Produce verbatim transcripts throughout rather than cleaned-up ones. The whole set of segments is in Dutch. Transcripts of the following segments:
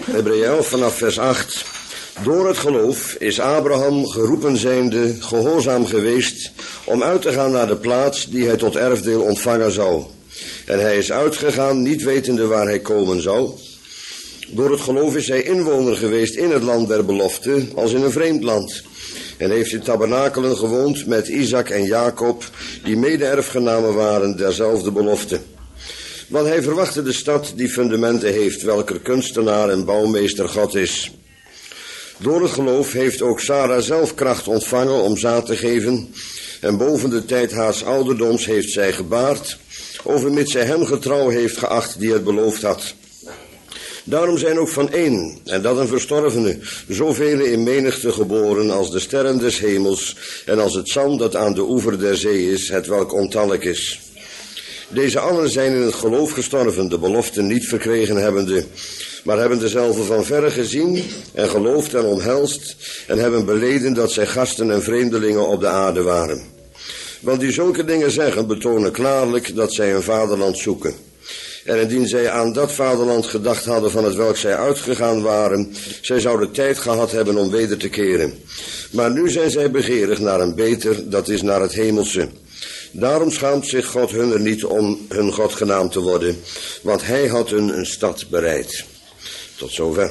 Hebreeën elf vanaf vers acht. Door het geloof is Abraham geroepen zijnde gehoorzaam geweest om uit te gaan naar de plaats die hij tot erfdeel ontvangen zou. En hij is uitgegaan niet wetende waar hij komen zou. Door het geloof is hij inwoner geweest in het land der belofte als in een vreemd land. En heeft in tabernakelen gewoond met Isaac en Jacob, die mede-erfgenamen waren derzelfde belofte. Want hij verwachtte de stad die fundamenten heeft, welker kunstenaar en bouwmeester God is. Door het geloof heeft ook Sarah zelf kracht ontvangen om zaad te geven. En boven de tijd haars ouderdoms heeft zij gebaard, overmits zij hem getrouw heeft geacht die het beloofd had. Daarom zijn ook van één, en dat een verstorvene, zoveel in menigte geboren als de sterren des hemels en als het zand dat aan de oever der zee is, het welk ontallijk is. Deze allen zijn in het geloof gestorven, de belofte niet verkregen hebbende, maar hebben dezelfde van verre gezien en geloofd en omhelst en hebben beleden dat zij gasten en vreemdelingen op de aarde waren. Want die zulke dingen zeggen, betonen klaarlijk dat zij een vaderland zoeken. En indien zij aan dat vaderland gedacht hadden van het welk zij uitgegaan waren, zij zouden tijd gehad hebben om weder te keren. Maar nu zijn zij begeerig naar een beter, dat is naar het hemelse. Daarom schaamt zich God hun er niet om hun God genaamd te worden, want hij had hun een stad bereid. Tot zover.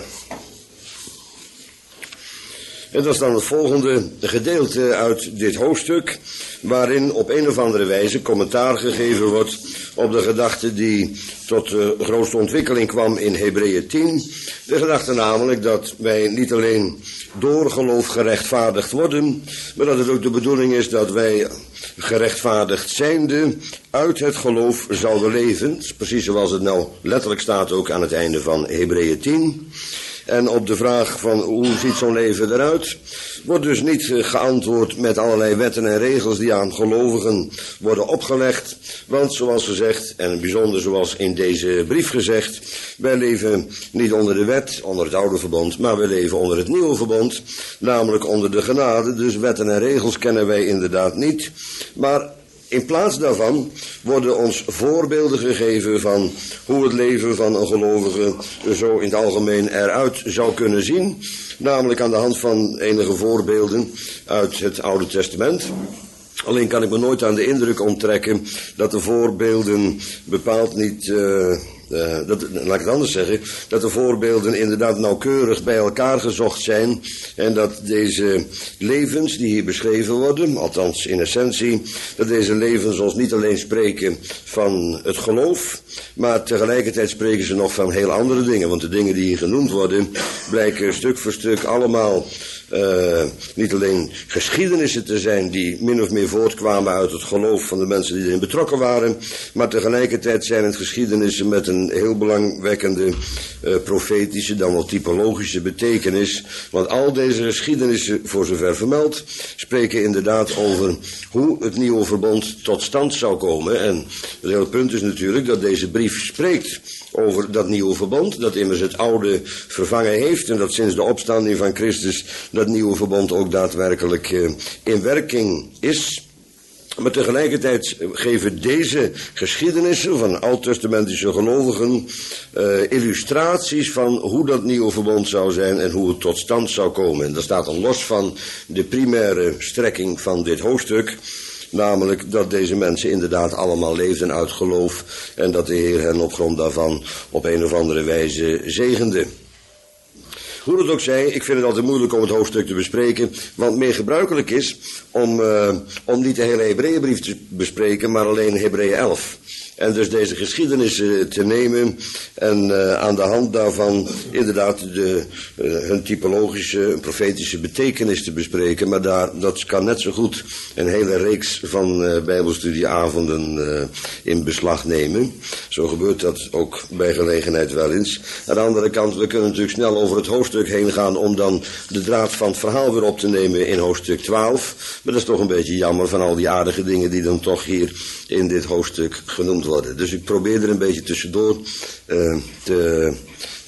En dat is dan het volgende gedeelte uit dit hoofdstuk, waarin op een of andere wijze commentaar gegeven wordt op de gedachte die tot de grootste ontwikkeling kwam in Hebreeën tien. De gedachte namelijk dat wij niet alleen door geloof gerechtvaardigd worden, maar dat het ook de bedoeling is dat wij gerechtvaardigd zijnde uit het geloof zouden leven. Dat is precies zoals het nou letterlijk staat ook aan het einde van Hebreeën tien. En op de vraag van hoe ziet zo'n leven eruit, wordt dus niet geantwoord met allerlei wetten en regels die aan gelovigen worden opgelegd. Want zoals gezegd, en bijzonder zoals in deze brief gezegd, wij leven niet onder de wet, onder het oude verbond, maar wij leven onder het nieuwe verbond, namelijk onder de genade. Dus wetten en regels kennen wij inderdaad niet, maar in plaats daarvan worden ons voorbeelden gegeven van hoe het leven van een gelovige zo in het algemeen eruit zou kunnen zien. Namelijk aan de hand van enige voorbeelden uit het Oude Testament. Alleen kan ik me nooit aan de indruk onttrekken dat de voorbeelden bepaald niet, uh, uh, dat, laat ik het anders zeggen, dat de voorbeelden inderdaad nauwkeurig bij elkaar gezocht zijn en dat deze levens die hier beschreven worden, althans in essentie, dat deze levens ons niet alleen spreken van het geloof, maar tegelijkertijd spreken ze nog van heel andere dingen, want de dingen die hier genoemd worden blijken stuk voor stuk allemaal Uh, niet alleen geschiedenissen te zijn die min of meer voortkwamen uit het geloof van de mensen die erin betrokken waren, maar tegelijkertijd zijn het geschiedenissen met een heel belangwekkende uh, profetische, dan wel typologische betekenis. Want al deze geschiedenissen, voor zover vermeld, spreken inderdaad over hoe het nieuwe verbond tot stand zou komen. En het hele punt is natuurlijk dat deze brief spreekt over dat nieuwe verbond, dat immers het oude vervangen heeft en dat sinds de opstanding van Christus dat nieuwe verbond ook daadwerkelijk uh, in werking is. Maar tegelijkertijd geven deze geschiedenissen van oud-testamentische gelovigen uh, illustraties van hoe dat nieuwe verbond zou zijn en hoe het tot stand zou komen. En dat staat dan los van de primaire strekking van dit hoofdstuk. Namelijk dat deze mensen inderdaad allemaal leefden uit geloof en dat de Heer hen op grond daarvan op een of andere wijze zegende. Hoe het ook zij, ik vind het altijd moeilijk om het hoofdstuk te bespreken, want meer gebruikelijk is om, uh, om niet de hele Hebreeënbrief te bespreken, maar alleen Hebreeën elf. En dus deze geschiedenis uh, te nemen en uh, aan de hand daarvan inderdaad de, uh, hun typologische, profetische betekenis te bespreken. Maar daar, dat kan net zo goed een hele reeks van uh, bijbelstudieavonden uh, in beslag nemen. Zo gebeurt dat ook bij gelegenheid wel eens. Aan de andere kant, we kunnen natuurlijk snel over het hoofdstuk heen gaan om dan de draad van het verhaal weer op te nemen in hoofdstuk twaalf. Maar dat is toch een beetje jammer van al die aardige dingen die dan toch hier in dit hoofdstuk genoemd worden. Dus ik probeer er een beetje tussendoor uh, te,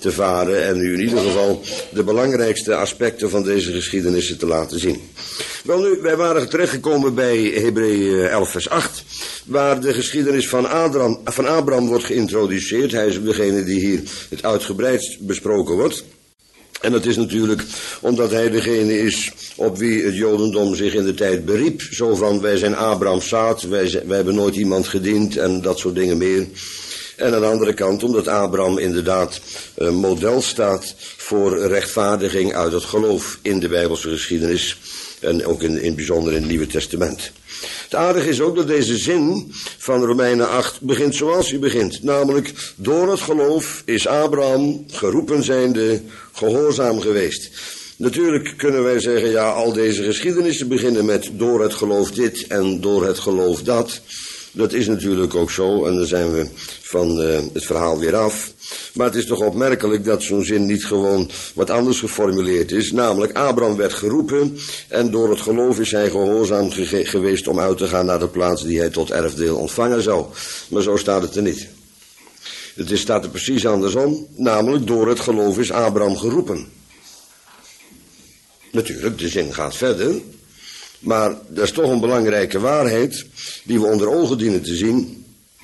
te varen en u in ieder geval de belangrijkste aspecten van deze geschiedenissen te laten zien. Wel nu, wij waren terechtgekomen bij Hebreeën elf vers acht, waar de geschiedenis van Abraham, van Abraham wordt geïntroduceerd. Hij is degene die hier het uitgebreid besproken wordt. En dat is natuurlijk omdat hij degene is op wie het Jodendom zich in de tijd beriep. Zo van, wij zijn Abrahams zaad, wij, zijn, wij hebben nooit iemand gediend en dat soort dingen meer. En aan de andere kant omdat Abraham inderdaad een model staat voor rechtvaardiging uit het geloof in de Bijbelse geschiedenis. En ook in, in het bijzonder in het Nieuwe Testament. Het aardige is ook dat deze zin van Romeinen acht begint zoals hij begint. Namelijk, door het geloof is Abraham, geroepen zijnde, gehoorzaam geweest. Natuurlijk kunnen wij zeggen, ja, al deze geschiedenissen beginnen met door het geloof dit en door het geloof dat. Dat is natuurlijk ook zo en dan zijn we van uh, het verhaal weer af. Maar het is toch opmerkelijk dat zo'n zin niet gewoon wat anders geformuleerd is. Namelijk, Abraham werd geroepen en door het geloof is hij gehoorzaam ge- geweest om uit te gaan naar de plaats die hij tot erfdeel ontvangen zou. Maar zo staat het er niet. Het is, staat er precies andersom. Namelijk, door het geloof is Abraham geroepen. Natuurlijk, de zin gaat verder. Maar dat is toch een belangrijke waarheid die we onder ogen dienen te zien.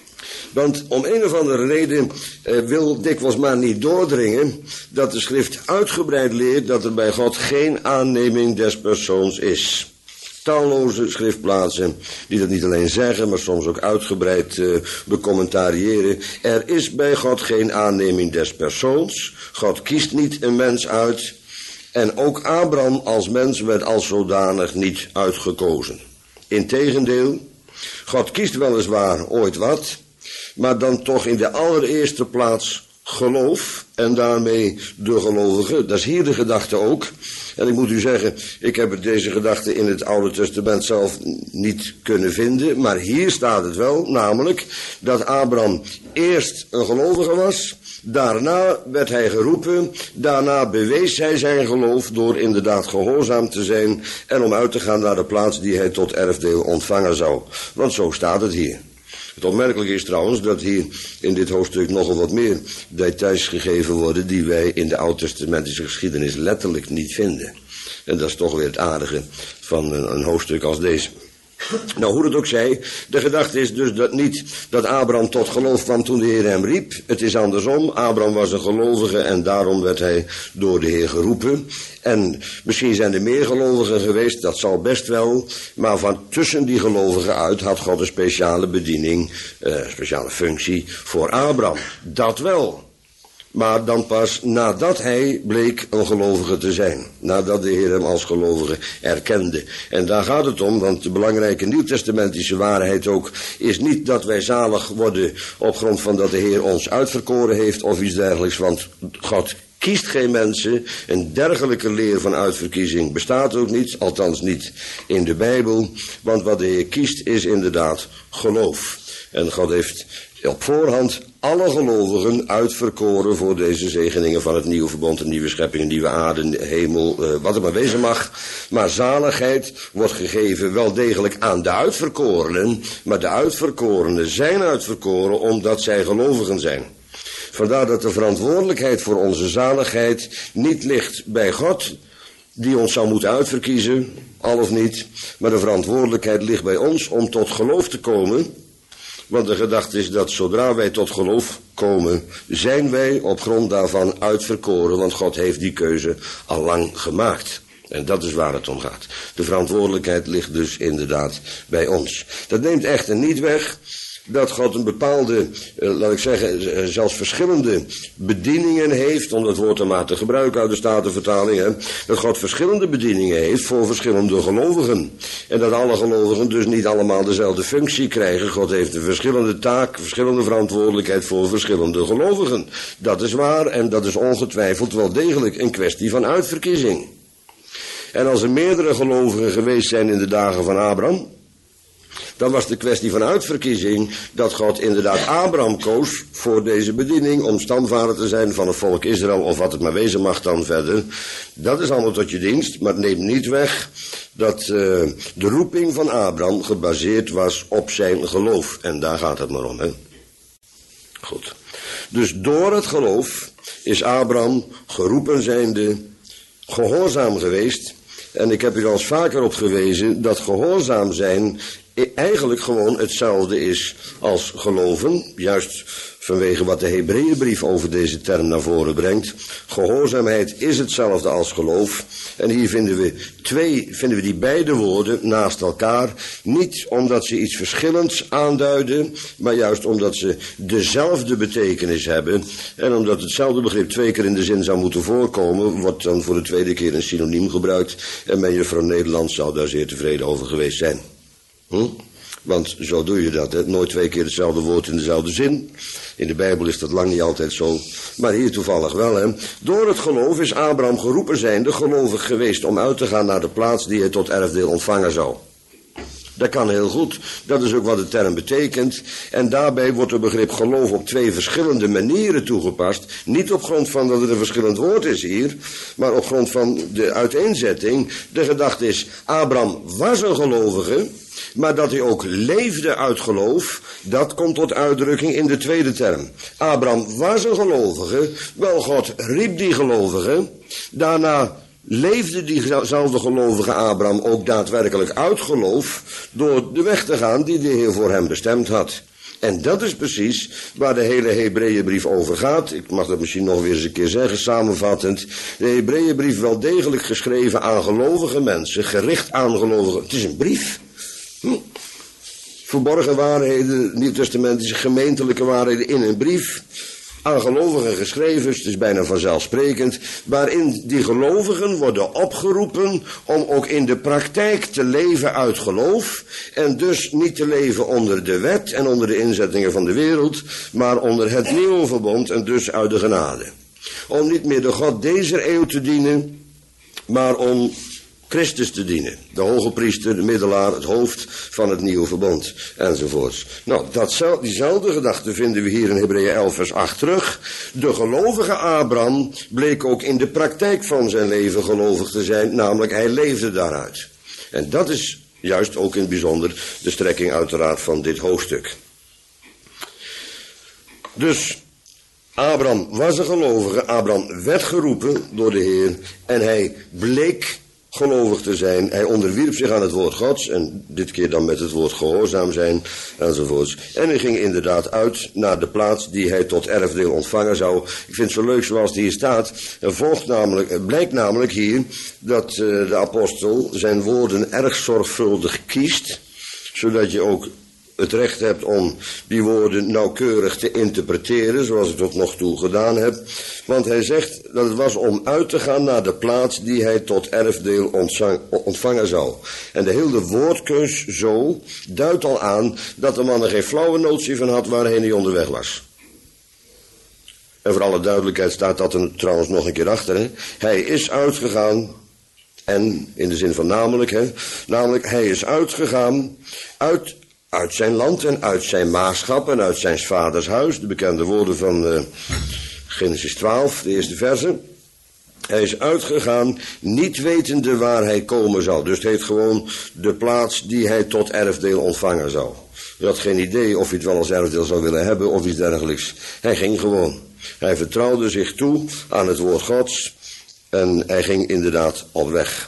Want om een of andere reden eh, wil dikwijls maar niet doordringen dat de schrift uitgebreid leert dat er bij God geen aanneming des persoons is. Talloze schriftplaatsen die dat niet alleen zeggen, maar soms ook uitgebreid uh, becommentariëren. Er is bij God geen aanneming des persoons. God kiest niet een mens uit. En ook Abraham als mens werd als zodanig niet uitgekozen. Integendeel, God kiest weliswaar ooit wat, maar dan toch in de allereerste plaats geloof en daarmee de gelovigen. Dat is hier de gedachte ook. En ik moet u zeggen, ik heb deze gedachte in het Oude Testament zelf niet kunnen vinden, maar hier staat het wel, namelijk dat Abraham eerst een gelovige was, daarna werd hij geroepen, daarna bewees hij zijn geloof door inderdaad gehoorzaam te zijn en om uit te gaan naar de plaats die hij tot erfdeel ontvangen zou. Want zo staat het hier. Het opmerkelijke is trouwens dat hier in dit hoofdstuk nogal wat meer details gegeven worden die wij in de oud-testamentische geschiedenis letterlijk niet vinden. En dat is toch weer het aardige van een, een hoofdstuk als deze. Nou, hoe het ook zij, de gedachte is dus dat niet dat Abraham tot geloof kwam toen de Heer hem riep. Het is andersom. Abraham was een gelovige en daarom werd hij door de Heer geroepen. En misschien zijn er meer gelovigen geweest, dat zal best wel. Maar van tussen die gelovigen uit had God een speciale bediening, een uh, speciale functie voor Abraham. Dat wel. Maar dan pas nadat hij bleek een gelovige te zijn. Nadat de Heer hem als gelovige erkende. En daar gaat het om, want de belangrijke nieuwtestamentische waarheid ook is niet dat wij zalig worden op grond van dat de Heer ons uitverkoren heeft of iets dergelijks. Want God kiest geen mensen. Een dergelijke leer van uitverkiezing bestaat ook niet, althans niet in de Bijbel. Want wat de Heer kiest is inderdaad geloof. En God heeft op voorhand alle gelovigen uitverkoren voor deze zegeningen van het nieuwe verbond, een nieuwe schepping, een nieuwe aarde, hemel, uh, wat er maar wezen mag. Maar zaligheid wordt gegeven wel degelijk aan de uitverkorenen, maar de uitverkorenen zijn uitverkoren omdat zij gelovigen zijn. Vandaar dat de verantwoordelijkheid voor onze zaligheid niet ligt bij God, die ons zou moeten uitverkiezen, al of niet, maar de verantwoordelijkheid ligt bij ons om tot geloof te komen. Want de gedachte is dat zodra wij tot geloof komen, zijn wij op grond daarvan uitverkoren, want God heeft die keuze al lang gemaakt. En dat is waar het om gaat. De verantwoordelijkheid ligt dus inderdaad bij ons. Dat neemt echter niet weg dat God een bepaalde, eh, laat ik zeggen, eh, zelfs verschillende bedieningen heeft, om dat woord dan maar te gebruiken uit de Statenvertaling, hè, dat God verschillende bedieningen heeft voor verschillende gelovigen. En dat alle gelovigen dus niet allemaal dezelfde functie krijgen. God heeft een verschillende taak, verschillende verantwoordelijkheid voor verschillende gelovigen. Dat is waar en dat is ongetwijfeld wel degelijk een kwestie van uitverkiezing. En als er meerdere gelovigen geweest zijn in de dagen van Abraham, dan was de kwestie van uitverkiezing dat God inderdaad Abraham koos voor deze bediening om stamvader te zijn van het volk Israël of wat het maar wezen mag dan verder. Dat is allemaal tot je dienst, maar het neemt niet weg dat uh, de roeping van Abraham gebaseerd was op zijn geloof. En daar gaat het maar om, hè. Goed. Dus door het geloof is Abraham geroepen zijnde gehoorzaam geweest. En ik heb u al eens vaker op gewezen dat gehoorzaam zijn eigenlijk gewoon hetzelfde is als geloven. Juist vanwege wat de Hebreeënbrief over deze term naar voren brengt. Gehoorzaamheid is hetzelfde als geloof. En hier vinden we twee, vinden we die beide woorden naast elkaar. Niet omdat ze iets verschillends aanduiden, maar juist omdat ze dezelfde betekenis hebben. En omdat hetzelfde begrip twee keer in de zin zou moeten voorkomen, wordt dan voor de tweede keer een synoniem gebruikt. En mijn juffrouw Nederland zou daar zeer tevreden over geweest zijn. Hm? Want zo doe je dat, hè? Nooit twee keer hetzelfde woord in dezelfde zin. In de Bijbel is dat lang niet altijd zo, maar hier toevallig wel, hè. Door het geloof is Abraham geroepen zijnde gelovig geweest om uit te gaan naar de plaats die hij tot erfdeel ontvangen zou. Dat kan heel goed, dat is ook wat de term betekent. En daarbij wordt het begrip geloof op twee verschillende manieren toegepast. Niet op grond van dat het een verschillend woord is hier, maar op grond van de uiteenzetting. De gedachte is, Abraham was een gelovige, maar dat hij ook leefde uit geloof, dat komt tot uitdrukking in de tweede term. Abraham was een gelovige, wel God riep die gelovige, daarna leefde diezelfde gelovige Abraham ook daadwerkelijk uit geloof door de weg te gaan die de Heer voor hem bestemd had. En dat is precies waar de hele Hebreeënbrief over gaat. Ik mag dat misschien nog weer eens een keer zeggen, samenvattend. De Hebreeënbrief wel degelijk geschreven aan gelovige mensen, gericht aan gelovigen. Het is een brief. Hm. Verborgen waarheden, nieuwtestamentische gemeentelijke waarheden in een brief. Aan gelovigen geschreven, dus het is bijna vanzelfsprekend, waarin die gelovigen worden opgeroepen om ook in de praktijk te leven uit geloof en dus niet te leven onder de wet en onder de inzettingen van de wereld, maar onder het nieuwe verbond en dus uit de genade. Om niet meer de God deze eeuw te dienen, maar om Christus te dienen. De hoge priester, de middelaar, het hoofd van het nieuwe verbond, enzovoorts. Nou, dat, diezelfde gedachte vinden we hier in Hebreeën elf vers acht terug. De gelovige Abraham bleek ook in de praktijk van zijn leven gelovig te zijn, namelijk hij leefde daaruit. En dat is juist ook in het bijzonder de strekking uiteraard van dit hoofdstuk. Dus Abraham was een gelovige, Abraham werd geroepen door de Heer en hij bleek gelovig te zijn. Hij onderwierp zich aan het woord Gods en dit keer dan met het woord gehoorzaam zijn enzovoorts. En hij ging inderdaad uit naar de plaats die hij tot erfdeel ontvangen zou. Ik vind het zo leuk zoals het hier staat. Er volgt namelijk, het blijkt namelijk hier dat uh, de apostel zijn woorden erg zorgvuldig kiest, zodat je ook het recht hebt om die woorden nauwkeurig te interpreteren, zoals ik tot nog toe gedaan heb. Want hij zegt dat het was om uit te gaan naar de plaats die hij tot erfdeel ontzang, ontvangen zou. En de hele woordkeus zo duidt al aan dat de man er geen flauwe notie van had waarheen hij onderweg was. En voor alle duidelijkheid staat dat er trouwens nog een keer achter. Hè? Hij is uitgegaan, en in de zin van namelijk, hè, namelijk hij is uitgegaan uit Uit zijn land en uit zijn maagschap en uit zijn vaders huis. De bekende woorden van uh, Genesis twaalf, de eerste verse. Hij is uitgegaan, niet wetende waar hij komen zou. Dus het heet gewoon de plaats die hij tot erfdeel ontvangen zou. Hij had geen idee of hij het wel als erfdeel zou willen hebben of iets dergelijks. Hij ging gewoon. Hij vertrouwde zich toe aan het woord Gods en hij ging inderdaad op weg.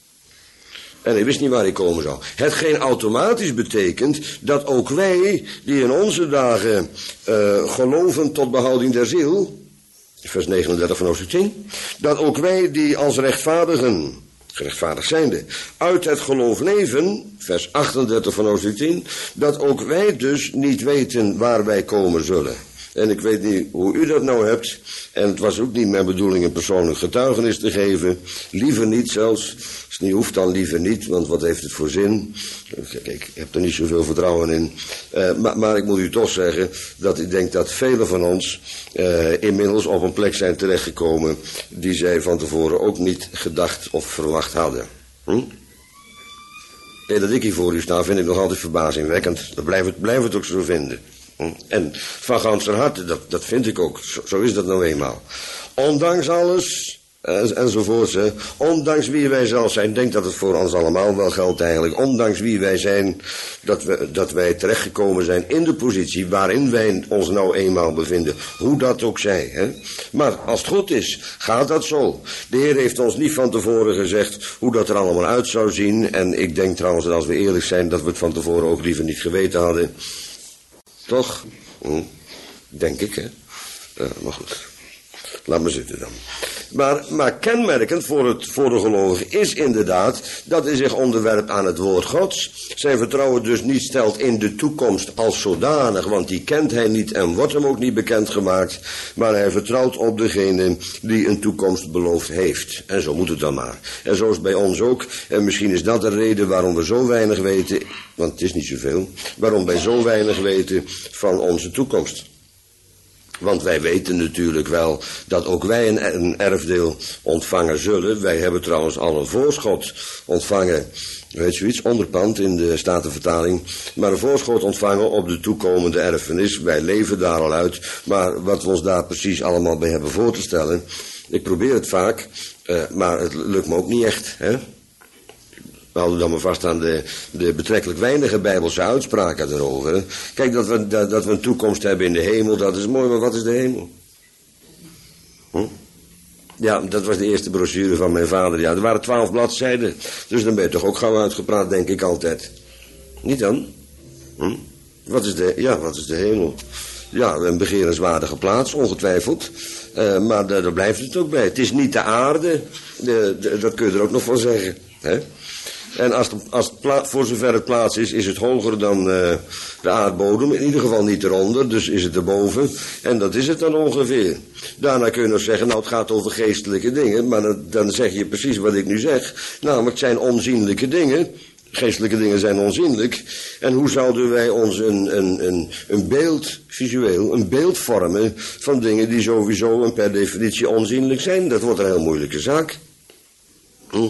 En hij wist niet waar hij komen zou. Hetgeen automatisch betekent dat ook wij, die in onze dagen uh, geloven tot behouding der ziel, vers negenendertig van hoofdstuk tien, dat ook wij die als rechtvaardigen, gerechtvaardigd zijnde, uit het geloof leven, vers achtendertig van hoofdstuk tien, dat ook wij dus niet weten waar wij komen zullen. En ik weet niet hoe u dat nou hebt. En het was ook niet mijn bedoeling een persoonlijk getuigenis te geven. Liever niet zelfs. Als het niet hoeft dan liever niet. Want wat heeft het voor zin? Kijk, ik heb er niet zoveel vertrouwen in. Uh, maar, maar ik moet u toch zeggen dat ik denk dat velen van ons uh, inmiddels op een plek zijn terechtgekomen die zij van tevoren ook niet gedacht of verwacht hadden. Hm? En dat ik hier voor u sta vind ik nog altijd verbazingwekkend. Dat blijf het, blijf het ook zo vinden. En van ganser harte, dat, dat vind ik ook. Zo, zo is dat nou eenmaal. Ondanks alles, En, enzovoorts. Hè. Ondanks wie wij zelf zijn, ik denk dat het voor ons allemaal wel geldt eigenlijk. Ondanks wie wij zijn, dat, we, dat wij terechtgekomen zijn in de positie waarin wij ons nou eenmaal bevinden. Hoe dat ook zij. Hè. Maar als het goed is, gaat dat zo. De Heer heeft ons niet van tevoren gezegd hoe dat er allemaal uit zou zien. En ik denk trouwens dat als we eerlijk zijn, dat we het van tevoren ook liever niet geweten hadden. Toch? Hm. Denk ik, hè. Uh, maar goed. Laat me zitten dan. Maar, maar kenmerkend voor, het, voor de gelovige is inderdaad dat hij zich onderwerpt aan het woord Gods. Zijn vertrouwen dus niet stelt in de toekomst als zodanig, want die kent hij niet en wordt hem ook niet bekendgemaakt. Maar hij vertrouwt op degene die een toekomst beloofd heeft. En zo moet het dan maar. En zo is het bij ons ook. En misschien is dat de reden waarom we zo weinig weten, want het is niet zoveel, waarom wij zo weinig weten van onze toekomst. Want wij weten natuurlijk wel dat ook wij een, een erfdeel ontvangen zullen. Wij hebben trouwens al een voorschot ontvangen, weet zoiets, onderpand in de Statenvertaling. Maar een voorschot ontvangen op de toekomende erfenis. Wij leven daar al uit. Maar wat we ons daar precies allemaal bij hebben voor te stellen, ik probeer het vaak, uh, maar het lukt me ook niet echt, hè. We houden dan maar vast aan de, de betrekkelijk weinige Bijbelse uitspraken erover. Hè. Kijk, dat we, dat, dat we een toekomst hebben in de hemel, dat is mooi, maar wat is de hemel? Hm? Ja, dat was de eerste brochure van mijn vader. Ja, er waren twaalf bladzijden, dus dan ben je toch ook gauw uitgepraat, denk ik altijd. Niet dan? Hm? Wat is de, ja, wat is de hemel? Ja, een begerenswaardige plaats, ongetwijfeld. Uh, maar daar, daar blijft het ook bij. Het is niet de aarde, de, de, dat kun je er ook nog van zeggen, hè? En als het, als het pla- voor zover het plaats is, is het hoger dan uh, de aardbodem. In ieder geval niet eronder, dus is het erboven. En dat is het dan ongeveer. Daarna kun je nog zeggen, nou het gaat over geestelijke dingen. Maar dan, dan zeg je precies wat ik nu zeg. Namelijk, het zijn onzienlijke dingen. Geestelijke dingen zijn onzienlijk. En hoe zouden wij ons een, een, een, een beeld, visueel, een beeld vormen van dingen die sowieso en per definitie onzienlijk zijn? Dat wordt een heel moeilijke zaak. Hm?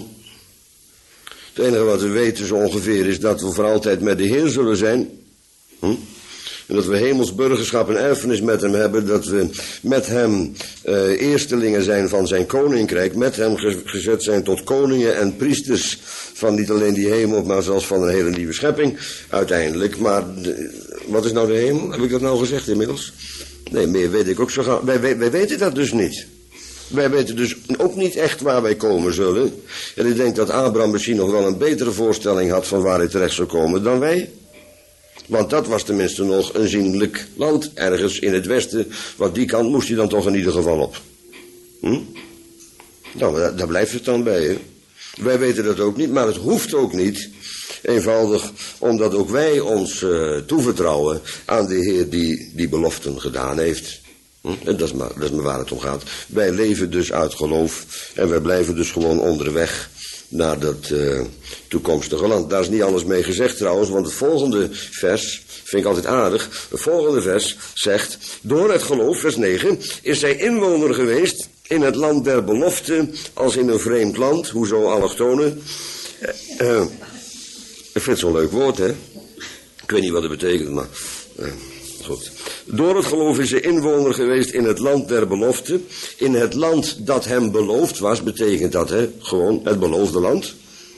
Het enige wat we weten zo ongeveer is dat we voor altijd met de Heer zullen zijn. Hm? En dat we hemels burgerschap en erfenis met hem hebben. Dat we met hem uh, eerstelingen zijn van zijn koninkrijk. Met hem ge- gezet zijn tot koningen en priesters van niet alleen die hemel, maar zelfs van een hele nieuwe schepping uiteindelijk. Maar de, wat is nou de hemel? Heb ik dat nou gezegd inmiddels? Nee, meer weet ik ook zo gauw. Wij, wij, wij weten dat dus niet. Wij weten dus ook niet echt waar wij komen zullen. En ik denk dat Abraham misschien nog wel een betere voorstelling had van waar hij terecht zou komen dan wij. Want dat was tenminste nog een zienlijk land, ergens in het westen. Want die kant moest hij dan toch in ieder geval op. Hm? Nou, daar, daar blijft het dan bij, hè. Wij weten dat ook niet, maar het hoeft ook niet. Eenvoudig omdat ook wij ons uh, toevertrouwen aan de Heer die die beloften gedaan heeft. En dat is, maar, dat is maar waar het om gaat. Wij leven dus uit geloof en wij blijven dus gewoon onderweg naar dat uh, toekomstige land. Daar is niet alles mee gezegd trouwens, want het volgende vers, vind ik altijd aardig, het volgende vers zegt, door het geloof, vers negen, is zij inwoner geweest in het land der belofte als in een vreemd land, hoezo allochtonen. Uh, uh, ik vind het zo'n leuk woord, hè. Ik weet niet wat het betekent, maar uh, goed. Door het geloof is ze inwoner geweest in het land der belofte. In het land dat hem beloofd was, betekent dat, hè, gewoon het beloofde land.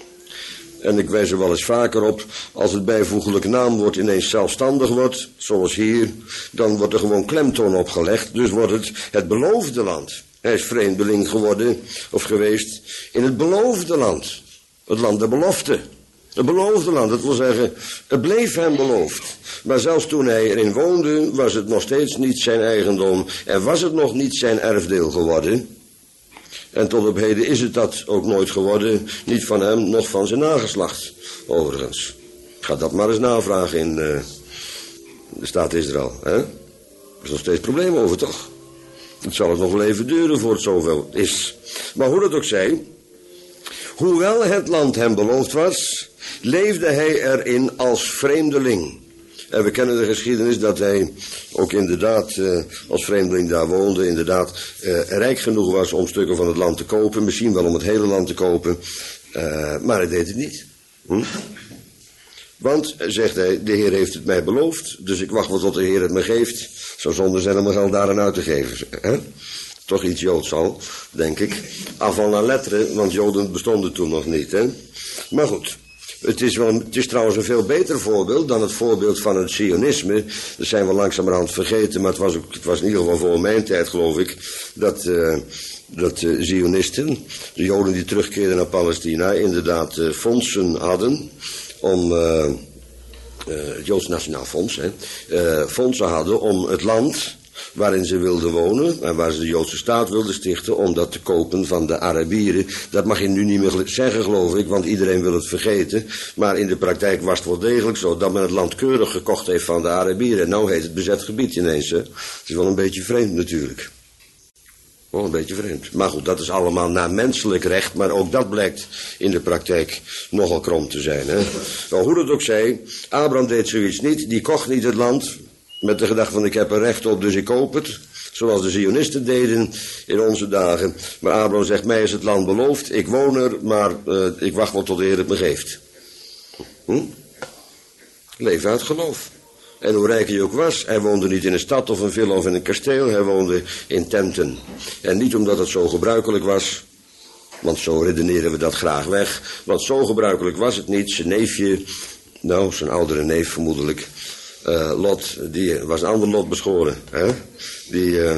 En ik wijs er wel eens vaker op, als het bijvoeglijke naamwoord ineens zelfstandig wordt, zoals hier, dan wordt er gewoon klemtoon opgelegd. Dus wordt het het beloofde land. Hij is vreemdeling geworden, of geweest, in het beloofde land. Het land der belofte. Het beloofde land, dat wil zeggen, het bleef hem beloofd. Maar zelfs toen hij erin woonde, was het nog steeds niet zijn eigendom en was het nog niet zijn erfdeel geworden. En tot op heden is het dat ook nooit geworden, niet van hem, nog van zijn nageslacht, overigens. Ga dat maar eens navragen in uh, de staat Israël, hè? Er is nog steeds probleem over, toch? Het zal het nog wel even duren voor het zoveel is. Maar hoe dat ook zij, hoewel het land hem beloofd was, leefde hij erin als vreemdeling. En we kennen de geschiedenis dat hij ook inderdaad uh, als vreemdeling daar woonde. Inderdaad uh, rijk genoeg was om stukken van het land te kopen. Misschien wel om het hele land te kopen. Uh, maar hij deed het niet. Hm? Want, zegt hij, de Heer heeft het mij beloofd. Dus ik wacht wel tot de Heer het me geeft. Zou zonde zijn om mijn geld daaraan uit te geven. Hè? Toch iets Joods al, denk ik. Avant la lettre, want Joden bestonden toen nog niet, hè. Maar goed, het is, wel, het is trouwens een veel beter voorbeeld dan het voorbeeld van het Zionisme. Dat zijn we langzamerhand vergeten, maar het was, ook, het was in ieder geval voor mijn tijd, geloof ik, dat, uh, dat uh, Zionisten, de Joden die terugkeerden naar Palestina, inderdaad uh, fondsen hadden om... Uh, uh, het Joods Nationaal Fonds, hè, uh, fondsen hadden om het land waarin ze wilden wonen en waar ze de Joodse staat wilden stichten, om dat te kopen van de Arabieren. Dat mag je nu niet meer zeggen, geloof ik, want iedereen wil het vergeten. Maar in de praktijk was het wel degelijk zo dat men het land keurig gekocht heeft van de Arabieren. En nou heet het bezet gebied ineens, hè. Het is wel een beetje vreemd natuurlijk. Wel een beetje vreemd. Maar goed, dat is allemaal naar menselijk recht, maar ook dat blijkt in de praktijk nogal krom te zijn, hè. Nou, hoe dat ook zij, Abraham deed zoiets niet, die kocht niet het land met de gedachte van ik heb er recht op, dus ik koop het. Zoals de Zionisten deden in onze dagen. Maar Abraham zegt, mij is het land beloofd, ik woon er, maar uh, ik wacht wel tot de Heer het me geeft. Hm? Leef uit geloof. En hoe rijk hij ook was, hij woonde niet in een stad of een villa of in een kasteel, hij woonde in tenten. En niet omdat het zo gebruikelijk was, want zo redeneren we dat graag weg, want zo gebruikelijk was het niet. Zijn neefje, nou zijn oudere neef vermoedelijk, Uh, Lot, die was een ander Lot beschoren. Hè? Die, uh,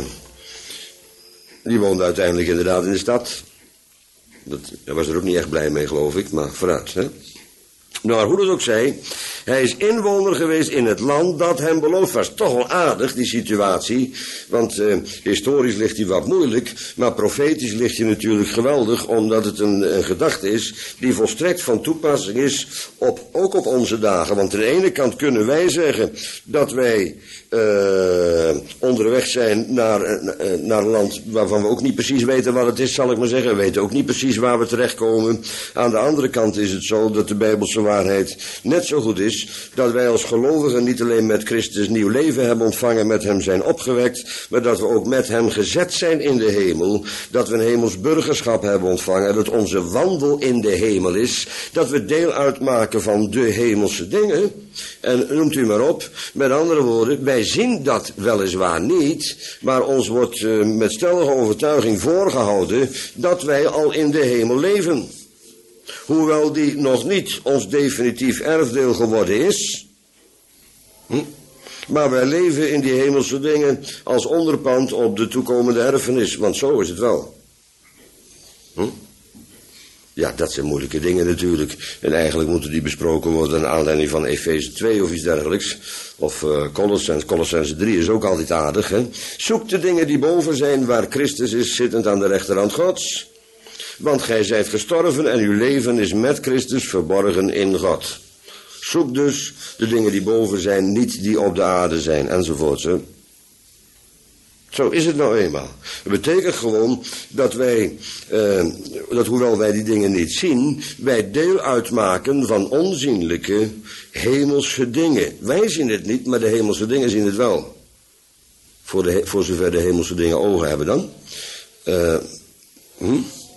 die woonde uiteindelijk inderdaad in de stad. Dat, daar was er ook niet echt blij mee, geloof ik, maar vooruit. Hè? Nou, hoe dat ook zij, hij is inwoner geweest in het land dat hem beloofd was. Toch wel aardig, die situatie, want uh, historisch ligt hij wat moeilijk, maar profetisch ligt hij natuurlijk geweldig, omdat het een, een gedachte is die volstrekt van toepassing is, op, ook op onze dagen. Want aan de ene kant kunnen wij zeggen dat wij uh, onderweg zijn naar, uh, naar een land waarvan we ook niet precies weten wat het is, zal ik maar zeggen. We weten ook niet precies waar we terechtkomen. Aan de andere kant is het zo dat de Bijbelse waarheid net zo goed is dat wij als gelovigen niet alleen met Christus nieuw leven hebben ontvangen, met hem zijn opgewekt, maar dat we ook met hem gezet zijn in de hemel, dat we een hemels burgerschap hebben ontvangen, dat onze wandel in de hemel is, dat we deel uitmaken van de hemelse dingen. En noemt u maar op, met andere woorden, wij zien dat weliswaar niet, maar ons wordt uh, met stellige overtuiging voorgehouden dat wij al in de hemel leven. Hoewel die nog niet ons definitief erfdeel geworden is. Hm? Maar wij leven in die hemelse dingen als onderpand op de toekomende erfenis. Want zo is het wel. Hm? Ja, dat zijn moeilijke dingen natuurlijk. En eigenlijk moeten die besproken worden naar aanleiding van Efeze twee of iets dergelijks. Of uh, Colossens, Colossense drie is ook altijd aardig, hè. Zoek de dingen die boven zijn, waar Christus is, zittend aan de rechterhand Gods. Want gij zijt gestorven en uw leven is met Christus verborgen in God. Zoek dus de dingen die boven zijn, niet die op de aarde zijn, enzovoort. Hè. Zo is het nou eenmaal. Het betekent gewoon dat wij, uh, dat hoewel wij die dingen niet zien, wij deel uitmaken van onzienlijke hemelse dingen. Wij zien het niet, maar de hemelse dingen zien het wel. Voor, de, voor zover de hemelse dingen ogen hebben dan. Uh, hm?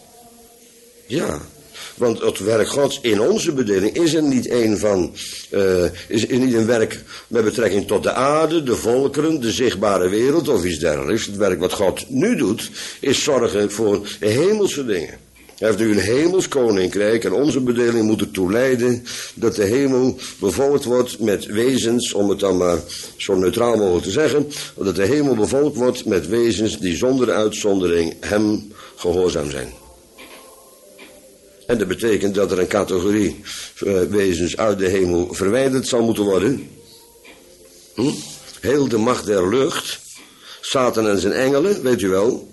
Ja, want het werk Gods in onze bedeling is er niet een van, uh, is, is niet een werk met betrekking tot de aarde, de volkeren, de zichtbare wereld of iets dergelijks. Het werk wat God nu doet, is zorgen voor hemelse dingen. Hij heeft nu een hemels koninkrijk en onze bedeling moet ertoe leiden dat de hemel bevolkt wordt met wezens, om het dan maar zo neutraal mogelijk te zeggen, dat de hemel bevolkt wordt met wezens die zonder uitzondering hem gehoorzaam zijn. En dat betekent dat er een categorie uh, wezens uit de hemel verwijderd zal moeten worden. Hm? Heel de macht der lucht, Satan en zijn engelen, weet u wel,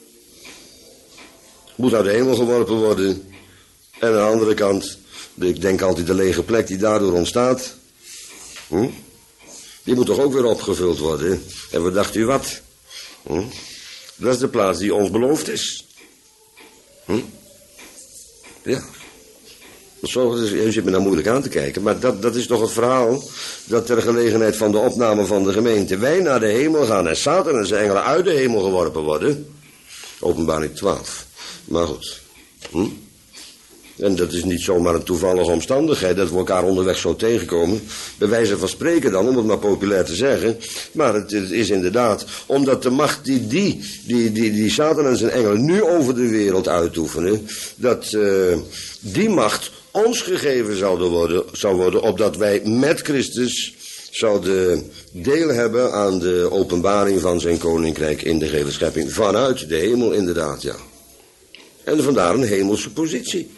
moet uit de hemel geworpen worden. En aan de andere kant, ik denk altijd de lege plek die daardoor ontstaat, hm? die moet toch ook weer opgevuld worden. En wat dacht u wat? Hm? Dat is de plaats die ons beloofd is. Hm? Ja. Zo, je zit me nou moeilijk aan te kijken, maar dat, dat is toch het verhaal dat ter gelegenheid van de opname van de gemeente wij naar de hemel gaan en Satan en zijn engelen uit de hemel geworpen worden. Openbaring twaalf. Maar goed. Hm? En dat is niet zomaar een toevallige omstandigheid dat we elkaar onderweg zo tegenkomen. Bij wijze van spreken dan, om het maar populair te zeggen. Maar het, het is inderdaad omdat de macht die, die, die, die, die Satan en zijn engelen nu over de wereld uitoefenen, dat uh, die macht ons gegeven zouden worden, zou worden, opdat wij met Christus zouden deel hebben aan de openbaring van zijn koninkrijk in de gehele schepping. Vanuit de hemel inderdaad, ja. En vandaar een hemelse positie.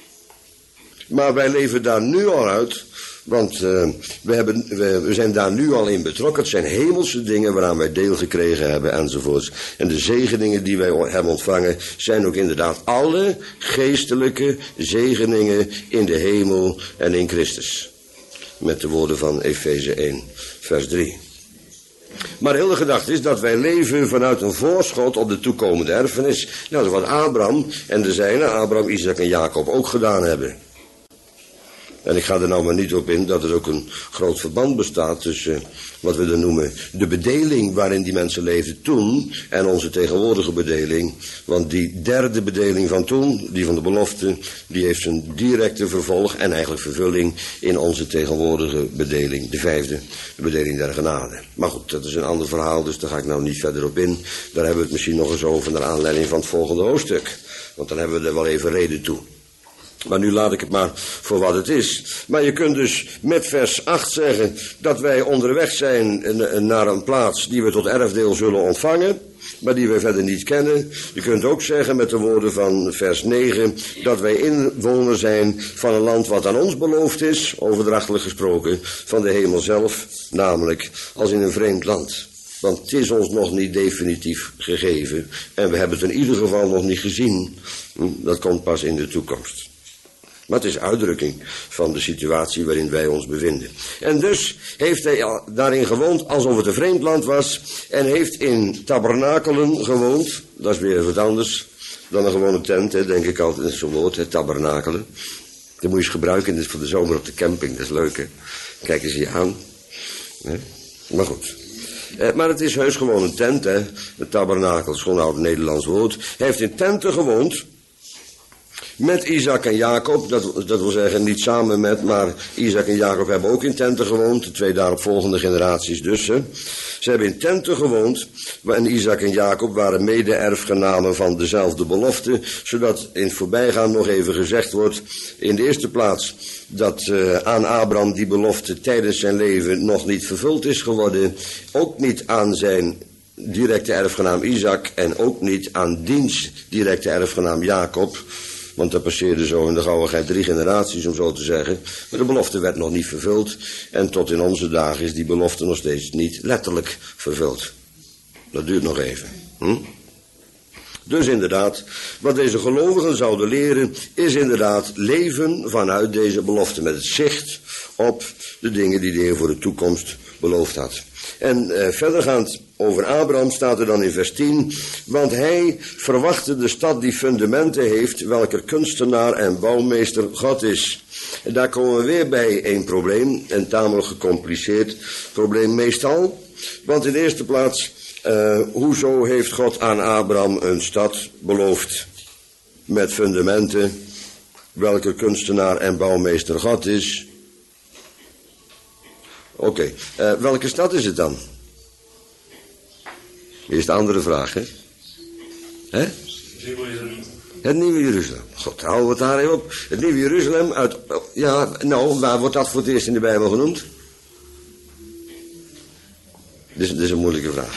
Maar wij leven daar nu al uit, want uh, we, hebben, we, we zijn daar nu al in betrokken. Het zijn hemelse dingen waaraan wij deel gekregen hebben enzovoorts. En de zegeningen die wij hebben ontvangen zijn ook inderdaad alle geestelijke zegeningen in de hemel en in Christus. Met de woorden van Efeze één, vers drie. Maar heel de gedachte is dat wij leven vanuit een voorschot op de toekomende erfenis. Nou, dat is wat Abraham en de zijnen, Abraham, Isaac en Jacob ook gedaan hebben. En ik ga er nou maar niet op in dat er ook een groot verband bestaat tussen wat we dan noemen de bedeling waarin die mensen leefden toen en onze tegenwoordige bedeling. Want die derde bedeling van toen, die van de belofte, die heeft zijn directe vervolg en eigenlijk vervulling in onze tegenwoordige bedeling. De vijfde, de bedeling der genade. Maar goed, dat is een ander verhaal, dus daar ga ik nou niet verder op in. Daar hebben we het misschien nog eens over naar aanleiding van het volgende hoofdstuk. Want dan hebben we er wel even reden toe. Maar nu laat ik het maar voor wat het is. Maar je kunt dus met vers acht zeggen dat wij onderweg zijn naar een plaats die we tot erfdeel zullen ontvangen, maar die we verder niet kennen. Je kunt ook zeggen met de woorden van vers negen dat wij inwoner zijn van een land wat aan ons beloofd is, overdrachtelijk gesproken, van de hemel zelf, namelijk als in een vreemd land. Want het is ons nog niet definitief gegeven en we hebben het in ieder geval nog niet gezien. Dat komt pas in de toekomst. Maar het is uitdrukking van de situatie waarin wij ons bevinden. En dus heeft hij daarin gewoond alsof het een vreemd land was. En heeft in tabernakelen gewoond. Dat is weer wat anders dan een gewone tent, hè, denk ik altijd. Dat is zo'n woord, hè, tabernakelen. Dat moet je eens gebruiken, dit is voor de zomer op de camping. Dat is leuk, hè. Kijk eens hier aan. Hè. Maar goed. Eh, maar het is heus gewoon een tent, hè. Een tabernakel is gewoon een oud Nederlands woord. Hij heeft in tenten gewoond. Met Isaac en Jacob, dat, dat wil zeggen niet samen met, maar Isaac en Jacob hebben ook in tenten gewoond, de twee daaropvolgende generaties dus. Hè. Ze hebben in tenten gewoond en Isaac en Jacob waren mede-erfgenamen van dezelfde belofte, zodat in het voorbijgaan nog even gezegd wordt, in de eerste plaats dat uh, aan Abraham die belofte tijdens zijn leven nog niet vervuld is geworden, ook niet aan zijn directe erfgenaam Isaac en ook niet aan diens directe erfgenaam Jacob. Want dat passeerde zo in de gauwigheid drie generaties, om zo te zeggen. Maar de belofte werd nog niet vervuld. En tot in onze dagen is die belofte nog steeds niet letterlijk vervuld. Dat duurt nog even. Hm? Dus inderdaad, wat deze gelovigen zouden leren, is inderdaad leven vanuit deze belofte. Met het zicht op de dingen die de Heer voor de toekomst beloofd had. En uh, verdergaand over Abraham staat er dan in vers tien. Want hij verwachtte de stad die fundamenten heeft, welker kunstenaar en bouwmeester God is. En daar komen we weer bij een probleem, een tamelijk gecompliceerd probleem meestal. Want in de eerste plaats, uh, hoezo heeft God aan Abraham een stad beloofd met fundamenten, welke kunstenaar en bouwmeester God is? Oké, okay. uh, welke stad is het dan? Eerst de andere vraag, hè? Hè? Het Nieuwe Jeruzalem. God, houden we het daar even op. Het Nieuwe Jeruzalem uit... Ja, nou, waar wordt dat voor het eerst in de Bijbel genoemd? Dit is, dit is een moeilijke vraag.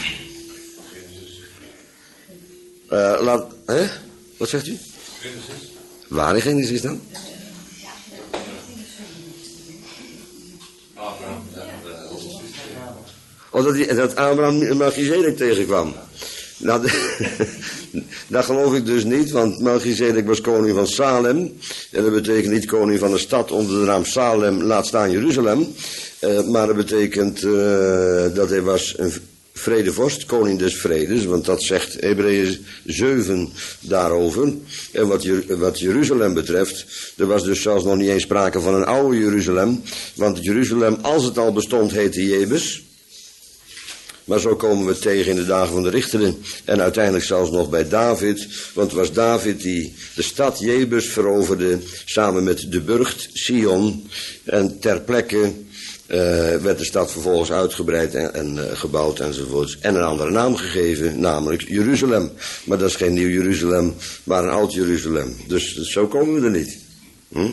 Uh, laat... Hè? Wat zegt u? Waar in Genesis dan? Of dat, die, dat Abraham Melchizedek tegenkwam. Nou, dat geloof ik dus niet, want Melchizedek was koning van Salem. En dat betekent niet koning van een stad onder de naam Salem, laat staan Jeruzalem. Uh, maar dat betekent uh, dat hij was een vredevorst, koning des vredes. Want dat zegt Hebreeën zeven daarover. En wat, wat Jeruzalem betreft, er was dus zelfs nog niet eens sprake van een oude Jeruzalem. Want Jeruzalem, als het al bestond, heette Jebus. Maar zo komen we tegen in de dagen van de richteren. En uiteindelijk zelfs nog bij David. Want het was David die de stad Jebus veroverde. Samen met de burcht Sion. En ter plekke uh, werd de stad vervolgens uitgebreid en, en uh, gebouwd enzovoorts. En een andere naam gegeven. Namelijk Jeruzalem. Maar dat is geen nieuw Jeruzalem. Maar een oud Jeruzalem. Dus zo komen we er niet. Hm?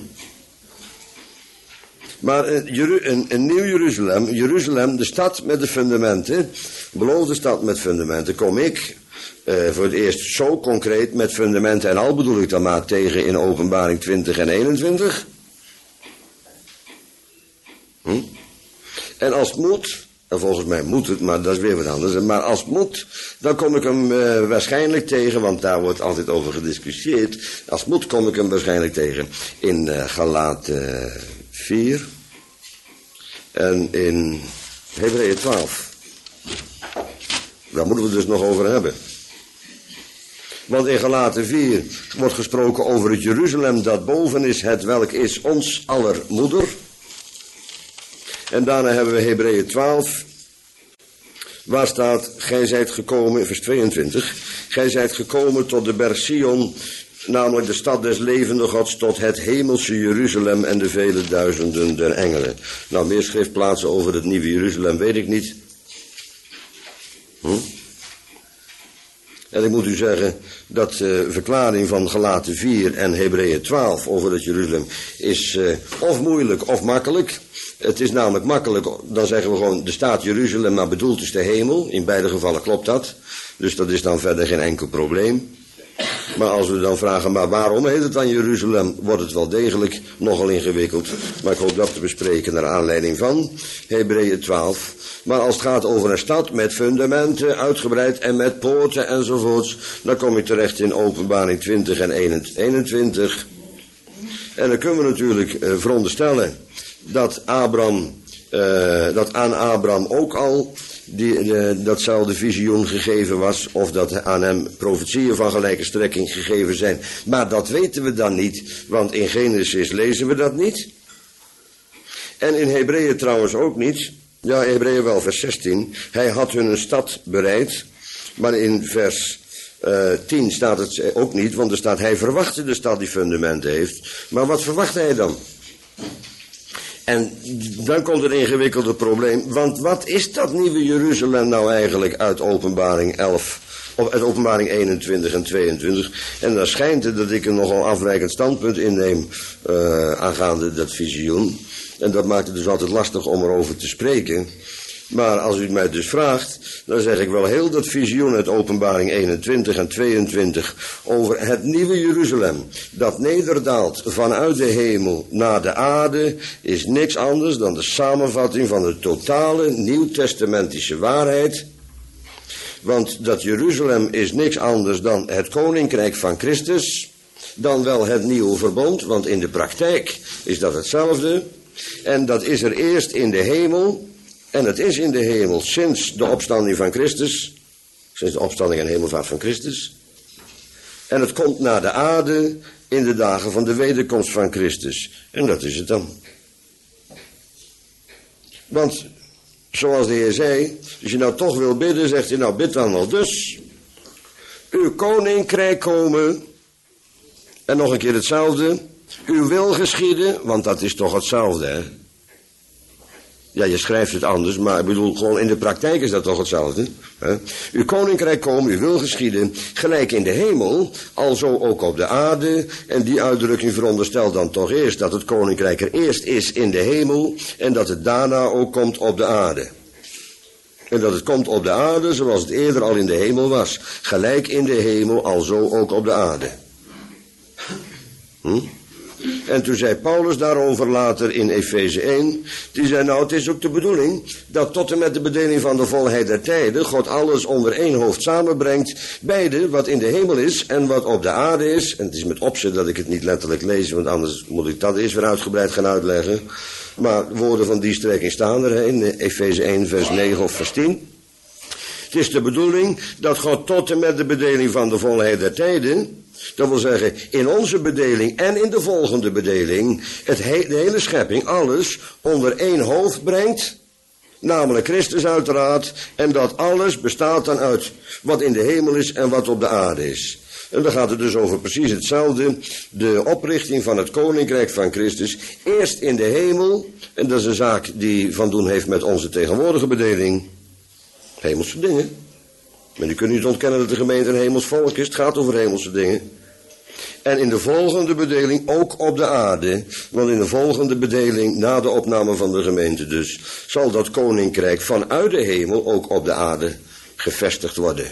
Maar een, een, een nieuw Jeruzalem, Jeruzalem, de stad met de fundamenten, beloofde stad met fundamenten, kom ik uh, voor het eerst zo concreet met fundamenten en al bedoel ik dan maar tegen in Openbaring twintig en eenentwintig. Hm? En als het moet, en volgens mij moet het, maar dat is weer wat anders, maar als het moet, dan kom ik hem uh, waarschijnlijk tegen, want daar wordt altijd over gediscussieerd, als het moet kom ik hem waarschijnlijk tegen in uh, Galaten vier en in Hebreeën twaalf. Daar moeten we het dus nog over hebben. Want in Galaten vier wordt gesproken over het Jeruzalem dat boven is, het welk is ons aller moeder. En daarna hebben we Hebreeën twaalf, waar staat, gij zijt gekomen, vers tweeëntwintig, gij zijt gekomen tot de berg Sion, namelijk de stad des levende Gods, tot het hemelse Jeruzalem en de vele duizenden der engelen. Nou, meer schriftplaatsen over het nieuwe Jeruzalem weet ik niet. Hm? En ik moet u zeggen dat de uh, verklaring van Galaten vier en Hebreeën twaalf over het Jeruzalem is uh, of moeilijk of makkelijk. Het is namelijk makkelijk, dan zeggen we gewoon de staat Jeruzalem, maar bedoeld is de hemel. In beide gevallen klopt dat. Dus dat is dan verder geen enkel probleem. Maar als we dan vragen, maar waarom heet het dan Jeruzalem, wordt het wel degelijk nogal ingewikkeld. Maar ik hoop dat te bespreken naar aanleiding van Hebreeën twaalf. Maar als het gaat over een stad met fundamenten, uitgebreid en met poorten enzovoorts, dan kom ik terecht in Openbaring twintig en eenentwintig. En dan kunnen we natuurlijk uh, veronderstellen dat Abraham, uh, dat aan Abraham ook al die, uh, datzelfde visioen gegeven was, of dat aan hem profetieën van gelijke strekking gegeven zijn. Maar dat weten we dan niet, want in Genesis lezen we dat niet. En in Hebreeën trouwens ook niet. Ja, Hebreeën wel, vers zestien. Hij had hun een stad bereid, maar in vers uh, tien staat het ook niet, want er staat, hij verwachtte de stad die fundamenten heeft. Maar wat verwacht hij dan? En dan komt een ingewikkelde probleem, want wat is dat nieuwe Jeruzalem nou eigenlijk uit Openbaring elf, of uit Openbaring eenentwintig en tweeëntwintig? En dan schijnt het dat ik een nogal afwijkend standpunt inneem uh, aangaande dat visioen. En dat maakt het dus altijd lastig om erover te spreken. Maar als u het mij dus vraagt, dan zeg ik wel heel dat visioen uit Openbaring eenentwintig en tweeëntwintig over het nieuwe Jeruzalem, dat nederdaalt vanuit de hemel naar de aarde, is niks anders dan de samenvatting van de totale nieuwtestamentische waarheid. Want dat Jeruzalem is niks anders dan het koninkrijk van Christus, dan wel het nieuwe verbond, want in de praktijk is dat hetzelfde. En dat is er eerst in de hemel. En het is in de hemel sinds de opstanding van Christus. Sinds de opstanding en hemelvaart van Christus. En het komt naar de aarde in de dagen van de wederkomst van Christus. En dat is het dan. Want, zoals de Heer zei, als je nou toch wil bidden, zegt hij, nou bid dan nog dus. Uw koninkrijk komen. En nog een keer hetzelfde. Uw wil geschieden, want dat is toch hetzelfde, hè? Ja, je schrijft het anders, maar ik bedoel, gewoon in de praktijk is dat toch hetzelfde. Hè? Uw koninkrijk komen, uw wil geschieden, gelijk in de hemel, alzo ook op de aarde. En die uitdrukking veronderstelt dan toch eerst dat het koninkrijk er eerst is in de hemel en dat het daarna ook komt op de aarde. En dat het komt op de aarde zoals het eerder al in de hemel was. Gelijk in de hemel, alzo ook op de aarde. Hm? En toen zei Paulus daarover later in Efeze één, die zei nou het is ook de bedoeling dat tot en met de bedeling van de volheid der tijden God alles onder één hoofd samenbrengt, beide wat in de hemel is en wat op de aarde is. En het is met opzet dat ik het niet letterlijk lees, want anders moet ik dat eerst weer uitgebreid gaan uitleggen. Maar woorden van die strekking staan er in Efeze één vers negen of vers tien. Het is de bedoeling dat God tot en met de bedeling van de volheid der tijden, dat wil zeggen, in onze bedeling en in de volgende bedeling, het he- de hele schepping, alles, onder één hoofd brengt. namelijk Christus uiteraard, en dat alles bestaat dan uit wat in de hemel is en wat op de aarde is. En dan gaat het dus over precies hetzelfde, de oprichting van het koninkrijk van Christus, eerst in de hemel, en dat is een zaak die van doen heeft met onze tegenwoordige bedeling, hemelse dingen. Maar u kunt niet ontkennen dat de gemeente een hemels volk is, het gaat over hemelse dingen. En in de volgende bedeling ook op de aarde, want in de volgende bedeling na de opname van de gemeente dus, zal dat koninkrijk vanuit de hemel ook op de aarde gevestigd worden.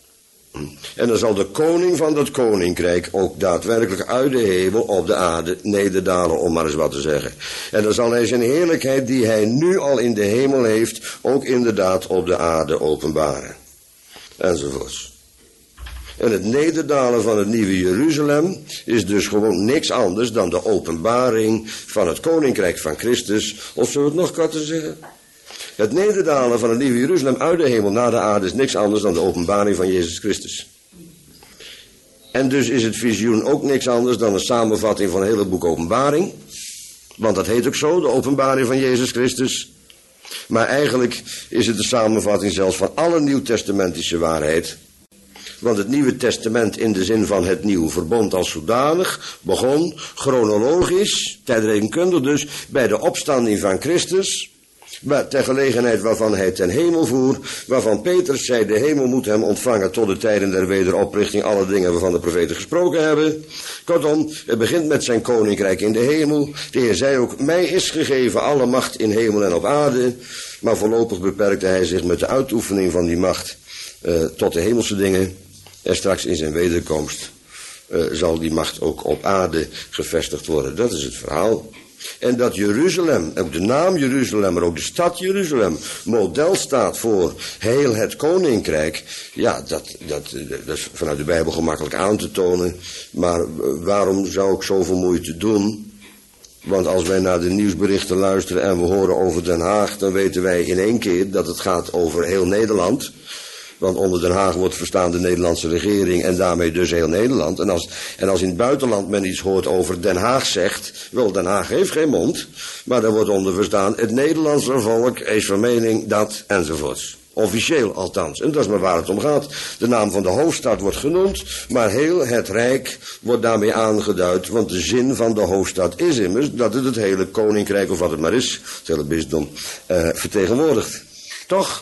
En dan zal de koning van dat koninkrijk ook daadwerkelijk uit de hemel op de aarde nederdalen, om maar eens wat te zeggen. En dan zal hij zijn heerlijkheid die hij nu al in de hemel heeft, ook inderdaad op de aarde openbaren. Enzovoorts. En het nederdalen van het nieuwe Jeruzalem is dus gewoon niks anders dan de openbaring van het koninkrijk van Christus, of zullen we het nog korter zeggen? Het nederdalen van het nieuwe Jeruzalem uit de hemel naar de aarde is niks anders dan de openbaring van Jezus Christus. En dus is het visioen ook niks anders dan een samenvatting van het hele boek Openbaring. Want dat heet ook zo, de openbaring van Jezus Christus. Maar eigenlijk is het de samenvatting zelfs van alle nieuwtestamentische waarheid. Want het Nieuwe Testament in de zin van het Nieuwe Verbond als zodanig begon chronologisch, tijdrekenkundig dus, bij de opstanding van Christus. Ter gelegenheid waarvan hij ten hemel voer, waarvan Petrus zei de hemel moet hem ontvangen tot de tijden der wederoprichting, alle dingen waarvan de profeten gesproken hebben. Kortom, het begint met zijn koninkrijk in de hemel. De Heer zei ook, mij is gegeven alle macht in hemel en op aarde. Maar voorlopig beperkte hij zich met de uitoefening van die macht uh, tot de hemelse dingen. En straks in zijn wederkomst uh, zal die macht ook op aarde gevestigd worden. Dat is het verhaal. En dat Jeruzalem, ook de naam Jeruzalem, maar ook de stad Jeruzalem, model staat voor heel het koninkrijk. Ja, dat, dat, dat is vanuit de Bijbel gemakkelijk aan te tonen. Maar waarom zou ik zoveel moeite doen? Want als wij naar de nieuwsberichten luisteren en we horen over Den Haag, dan weten wij in één keer dat het gaat over heel Nederland. Want onder Den Haag wordt verstaan de Nederlandse regering en daarmee dus heel Nederland. En als, en als in het buitenland men iets hoort over Den Haag zegt, wel, Den Haag heeft geen mond, maar daar wordt onder verstaan het Nederlandse volk is van mening dat enzovoorts. Officieel althans. En dat is maar waar het om gaat. De naam van de hoofdstad wordt genoemd, maar heel het rijk wordt daarmee aangeduid. Want de zin van de hoofdstad is immers dat het het hele koninkrijk, of wat het maar is, het hele bisdom, uh, vertegenwoordigt. Toch?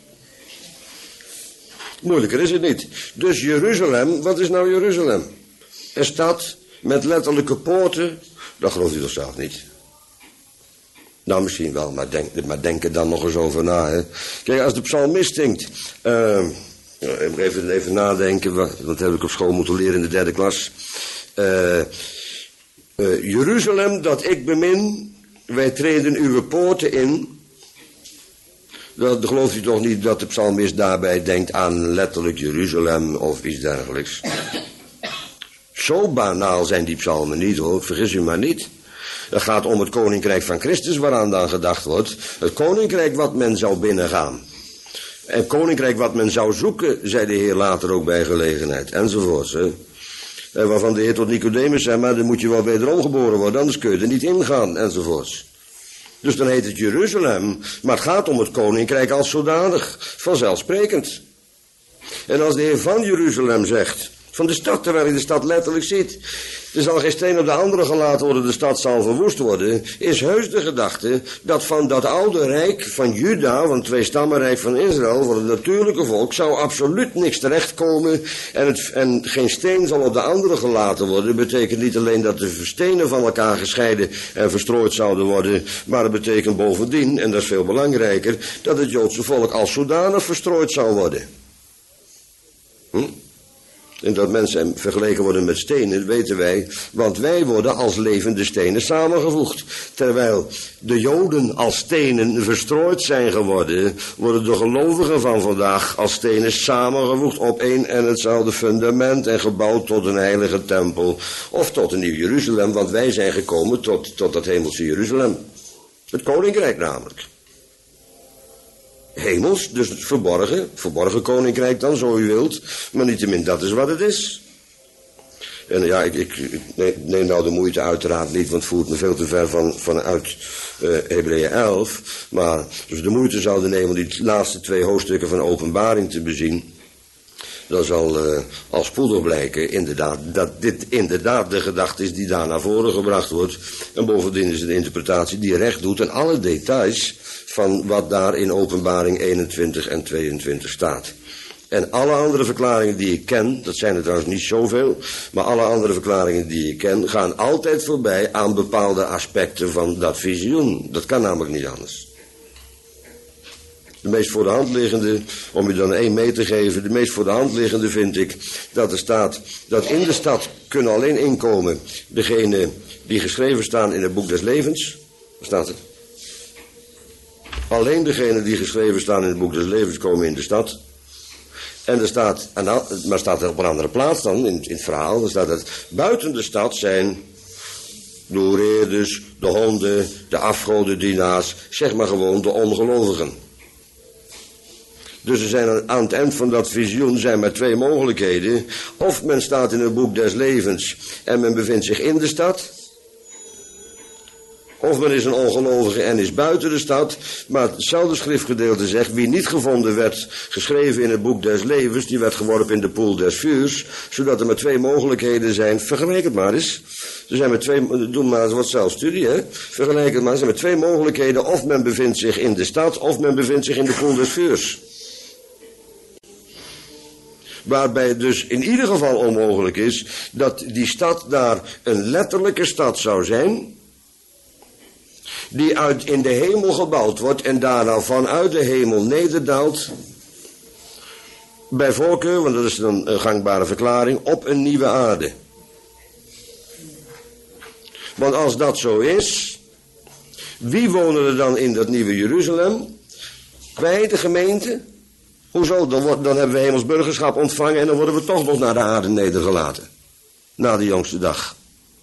Moeilijker is het niet. Dus Jeruzalem, wat is nou Jeruzalem? Een stad met letterlijke poorten, dat gelooft u toch zelf niet? Nou, misschien wel, maar denk, maar denk er dan nog eens over na. Hè. Kijk, als de psalmist zingt, uh, even, even nadenken, dat heb ik op school moeten leren in de derde klas. Uh, uh, Jeruzalem, dat ik bemin, wij treden uw poorten in. Dan gelooft u toch niet dat de psalmist daarbij denkt aan letterlijk Jeruzalem of iets dergelijks. Zo banaal zijn die psalmen niet hoor, vergis u maar niet. Het gaat om het koninkrijk van Christus waaraan dan gedacht wordt. Het koninkrijk wat men zou binnengaan. En koninkrijk wat men zou zoeken, zei de Heer later ook bij gelegenheid. Enzovoorts. Hè. En waarvan de Heer tot Nicodemus zei, maar dan moet je wel wederom geboren worden, anders kun je er niet ingaan. Enzovoorts. Dus dan heet het Jeruzalem, maar het gaat om het koninkrijk als zodanig, vanzelfsprekend. En als de Heer van Jeruzalem zegt, van de stad, terwijl hij de stad letterlijk ziet, er zal geen steen op de andere gelaten worden, de stad zal verwoest worden, is heus de gedachte dat van dat oude rijk van Juda, van het tweestammenrijk van Israël, van het natuurlijke volk, zou absoluut niks terechtkomen en, het, en geen steen zal op de andere gelaten worden. Dat betekent niet alleen dat de stenen van elkaar gescheiden en verstrooid zouden worden, maar het betekent bovendien, en dat is veel belangrijker, dat het Joodse volk als zodanig verstrooid zou worden. Hm? En dat mensen vergeleken worden met stenen, weten wij, want wij worden als levende stenen samengevoegd. Terwijl de Joden als stenen verstrooid zijn geworden, worden de gelovigen van vandaag als stenen samengevoegd op één en hetzelfde fundament en gebouwd tot een heilige tempel of tot een nieuw Jeruzalem, want wij zijn gekomen tot, tot dat hemelse Jeruzalem. Het koninkrijk namelijk. Hemels, dus het verborgen, verborgen koninkrijk dan, zo u wilt, maar niettemin dat is wat het is. En ja, ik, ik, ik neem, neem nou de moeite uiteraard niet, want het voert me veel te ver van, vanuit uh, Hebreeën elf. Maar dus de moeite zouden nemen om die laatste twee hoofdstukken van Openbaring te bezien. Dan zal uh, al spoedig blijken inderdaad, dat dit inderdaad de gedachte is die daar naar voren gebracht wordt. En bovendien is het een interpretatie die recht doet aan alle details van wat daar in Openbaring eenentwintig en tweeëntwintig staat. En alle andere verklaringen die ik ken, dat zijn er trouwens niet zoveel, maar alle andere verklaringen die ik ken, gaan altijd voorbij aan bepaalde aspecten van dat visioen. Dat kan namelijk niet anders. De meest voor de hand liggende, om u dan één mee te geven, de meest voor de hand liggende vind ik dat er staat dat in de stad kunnen alleen inkomen degenen die geschreven staan in het boek des levens. Waar staat het? Alleen degenen die geschreven staan in het boek des levens komen in de stad. En er staat, maar staat er op een andere plaats dan in, in het verhaal, dan staat het buiten de stad zijn de hoereerders, de honden, de afgodendienaars, zeg maar gewoon de ongelovigen. Dus er zijn aan het eind van dat visioen zijn maar twee mogelijkheden. Of men staat in het boek des levens en men bevindt zich in de stad. Of men is een ongelovige en is buiten de stad. Maar hetzelfde schriftgedeelte zegt, wie niet gevonden werd, geschreven in het boek des levens, die werd geworpen in de poel des vuurs. Zodat er maar twee mogelijkheden zijn. Vergelijk het maar eens. Er zijn maar twee, doe maar eens wat zelfstudie, hè. Vergelijk het maar, er zijn maar twee mogelijkheden. Of men bevindt zich in de stad, of men bevindt zich in de poel des vuurs. Waarbij het dus in ieder geval onmogelijk is dat die stad daar een letterlijke stad zou zijn, die uit in de hemel gebouwd wordt en daarna vanuit de hemel nederdaalt, bij voorkeur, want dat is dan een gangbare verklaring, op een nieuwe aarde. Want als dat zo is, wie wonen er dan in dat nieuwe Jeruzalem? Wij, de gemeente? Hoezo? Dan, wordt, dan hebben we hemels burgerschap ontvangen en dan worden we toch nog naar de aarde nedergelaten. Na de jongste dag.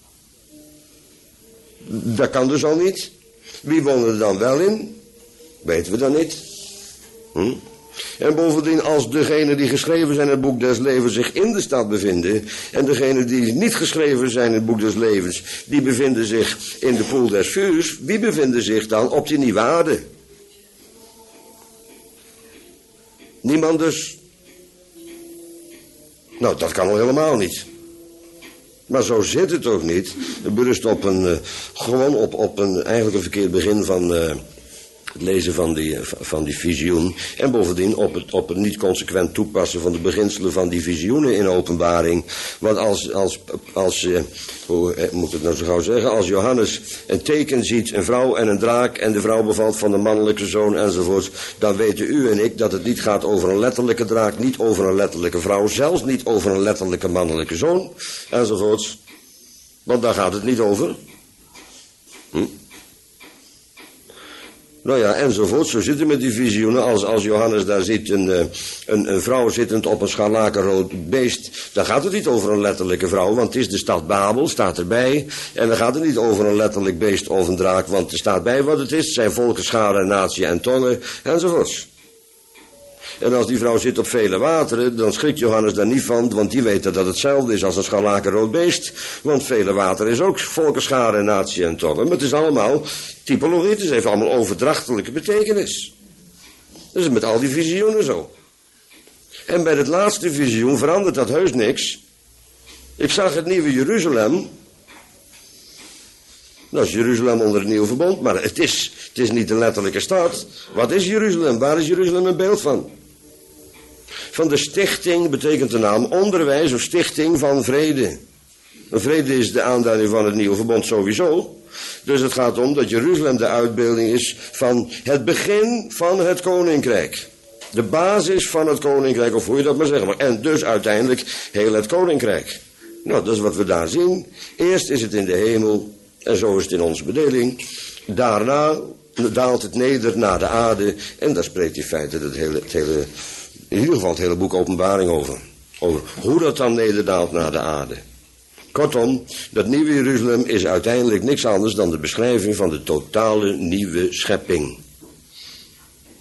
Dat kan dus al niet. Wie wonen er dan wel in? Weten we dan niet. Hm? En bovendien, als degenen die geschreven zijn in het boek des levens zich in de stad bevinden, en degenen die niet geschreven zijn in het boek des levens, die bevinden zich in de poel des vuurs, wie bevinden zich dan op die nieuwe aarde? Niemand dus. Nou, dat kan al helemaal niet. Maar zo zit het ook niet. Het berust op een, uh, gewoon op, op een, eigenlijk een verkeerd begin van uh, het lezen van die, uh, van die visioen. En bovendien op het, op het niet consequent toepassen van de beginselen van die visioenen in openbaring. Want als, als, als uh, hoe uh, moet ik het nou zo gauw zeggen, als Johannes een teken ziet, een vrouw en een draak, en de vrouw bevalt van de mannelijke zoon enzovoort, dan weten u en ik dat het niet gaat over een letterlijke draak, niet over een letterlijke vrouw, zelfs niet over een letterlijke mannelijke zoon enzovoort. Want daar gaat het niet over. Hm? Nou ja, enzovoort. Zo zit het met die visioenen. Als, als Johannes daar ziet een, een, een vrouw zittend op een scharlakenrood beest, dan gaat het niet over een letterlijke vrouw, want het is de stad Babel, staat erbij. En dan gaat het niet over een letterlijk beest of een draak, want er staat bij wat het is. Het zijn volken, scharen, natie en tongen, enzovoorts. En als die vrouw zit op vele wateren, dan schrikt Johannes daar niet van, want die weet dat dat hetzelfde is als een scharlakenrood beest. Want vele wateren is ook volken, scharen, natie en tongen. Maar het is allemaal typologie, het heeft allemaal overdrachtelijke betekenis. Dat is met al die visioenen zo. En bij het laatste visioen verandert dat heus niks. Ik zag het nieuwe Jeruzalem. Dat is Jeruzalem onder het nieuwe verbond, maar het is, het is niet een letterlijke stad. Wat is Jeruzalem? Waar is Jeruzalem een beeld van? Van de stichting betekent de naam onderwijs of stichting van vrede. En vrede is de aanduiding van het nieuwe verbond sowieso. Dus het gaat om dat Jeruzalem de uitbeelding is van het begin van het koninkrijk. De basis van het koninkrijk, of hoe je dat maar zeggen. En dus uiteindelijk heel het koninkrijk. Nou, dat is wat we daar zien. Eerst is het in de hemel, en zo is het in onze bedeling. Daarna daalt het neder naar de aarde. En daar spreekt in feite het hele, het hele, in ieder geval het hele boek Openbaring over. Over hoe dat dan nederdaalt naar de aarde. Kortom, dat nieuwe Jeruzalem is uiteindelijk niks anders dan de beschrijving van de totale nieuwe schepping.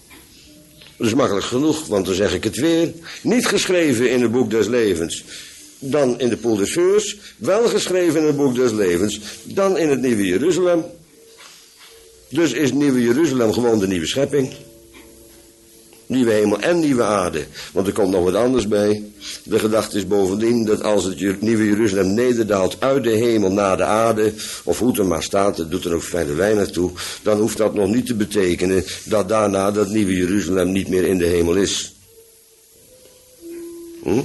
Dat is makkelijk genoeg, want dan zeg ik het weer. Niet geschreven in het boek des levens. dan in de poel des vuurs, wel geschreven in het boek des levens, dan in het nieuwe Jeruzalem. Dus is nieuwe Jeruzalem gewoon de nieuwe schepping. Nieuwe hemel en nieuwe aarde. Want er komt nog wat anders bij. De gedachte is bovendien dat als het nieuwe Jeruzalem nederdaalt uit de hemel naar de aarde, of hoe het er maar staat, dat doet er ook verder weinig toe, dan hoeft dat nog niet te betekenen dat daarna dat nieuwe Jeruzalem niet meer in de hemel is. Hm?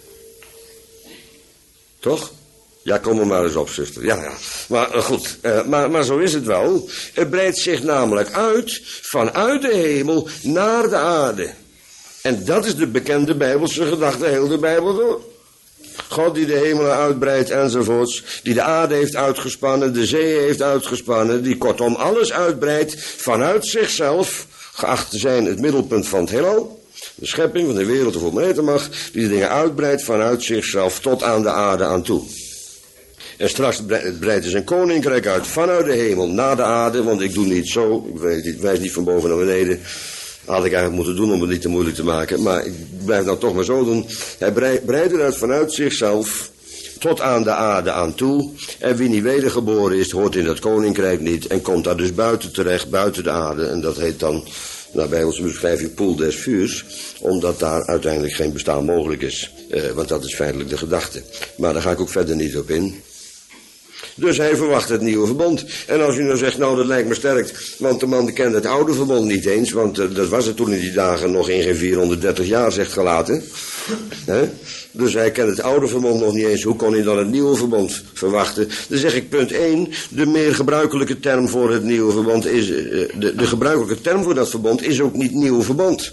Toch? Ja, kom er maar eens op, zuster. Ja, ja. Maar uh, goed, uh, maar, maar zo is het wel. Het breidt zich namelijk uit vanuit de hemel naar de aarde. En dat is de bekende Bijbelse gedachte, heel de Bijbel door. God die de hemelen uitbreidt enzovoorts, die de aarde heeft uitgespannen, de zee heeft uitgespannen, die kortom alles uitbreidt vanuit zichzelf, geacht te zijn het middelpunt van het heelal. De schepping van de wereld of hoe men heten mag, die de dingen uitbreidt vanuit zichzelf tot aan de aarde aan toe. En straks breidt zijn koninkrijk uit vanuit de hemel naar de aarde, want ik doe niet zo, ik wijs niet, wijs niet van boven naar beneden. Had ik eigenlijk moeten doen om het niet te moeilijk te maken, maar ik blijf dan toch maar zo doen. Hij breidt het uit vanuit zichzelf tot aan de aarde aan toe. En wie niet wedergeboren is, hoort in dat koninkrijk niet en komt daar dus buiten terecht, buiten de aarde. En dat heet dan, nou, bij onze beschrijving, poel des vuurs, omdat daar uiteindelijk geen bestaan mogelijk is. Eh, want dat is feitelijk de gedachte. Maar daar ga ik ook verder niet op in. Dus hij verwacht het nieuwe verbond. En als u nou zegt, nou dat lijkt me sterk, want de man kende het oude verbond niet eens, want uh, dat was het toen in die dagen nog in geen vierhonderddertig jaar, zegt gelaten. He? Dus hij kent het oude verbond nog niet eens. Hoe kon hij dan het nieuwe verbond verwachten? Dan zeg ik punt één, de meer gebruikelijke term voor het nieuwe verbond is, uh, de, de gebruikelijke term voor dat verbond is ook niet nieuw verbond.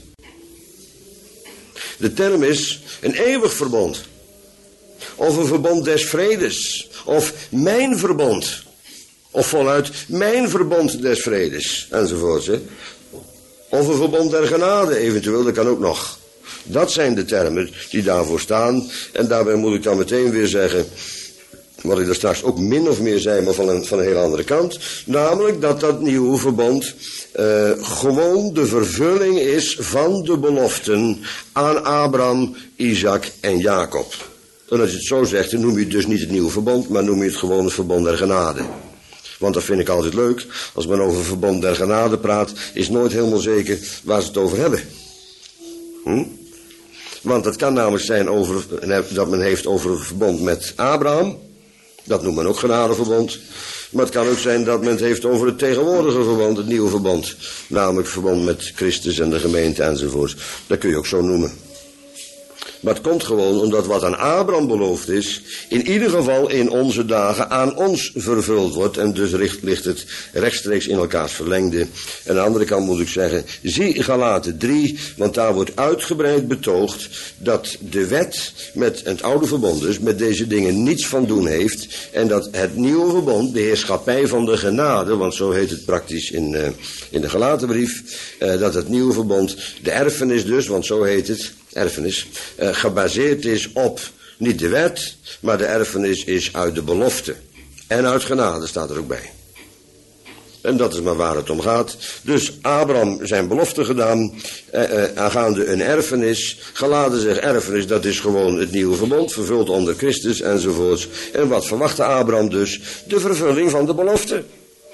De term is een eeuwig verbond. Of een verbond des vredes. Of mijn verbond. Of voluit mijn verbond des vredes. Enzovoort. Hè. Of een verbond der genade eventueel. Dat kan ook nog. Dat zijn de termen die daarvoor staan. En daarbij moet ik dan meteen weer zeggen, wat ik er straks ook min of meer zei, maar van een, van een hele andere kant. Namelijk dat dat nieuwe verbond uh, gewoon de vervulling is van de beloften aan Abraham, Isaac en Jacob. En als je het zo zegt, dan noem je het dus niet het nieuwe verbond, maar noem je het gewoon het verbond der genade. Want dat vind ik altijd leuk. Als men over verbond der genade praat, is nooit helemaal zeker waar ze het over hebben. Hm? Want het kan namelijk zijn over, dat men heeft over een verbond met Abraham. Dat noemt men ook genadeverbond. Maar het kan ook zijn dat men het heeft over het tegenwoordige verbond, het nieuwe verbond. Namelijk het verbond met Christus en de gemeente enzovoort. Dat kun je ook zo noemen. Maar het komt gewoon omdat wat aan Abraham beloofd is, in ieder geval in onze dagen aan ons vervuld wordt. En dus ligt het rechtstreeks in elkaars verlengde. En aan de andere kant moet ik zeggen, zie Galaten drie, want daar wordt uitgebreid betoogd dat de wet met het oude verbond dus met deze dingen niets van doen heeft. En dat het nieuwe verbond, de heerschappij van de genade, want zo heet het praktisch in, uh, in de Galatenbrief, uh, dat het nieuwe verbond, de erfenis dus, want zo heet het, erfenis, uh, gebaseerd is op niet de wet, maar de erfenis is uit de belofte. En uit genade staat er ook bij. En dat is maar waar het om gaat. Dus Abraham zijn belofte gedaan, eh, eh, aangaande een erfenis. Geladen zich erfenis, dat is gewoon het nieuwe verbond, vervuld onder Christus enzovoorts. En wat verwachtte Abraham dus? De vervulling van de belofte.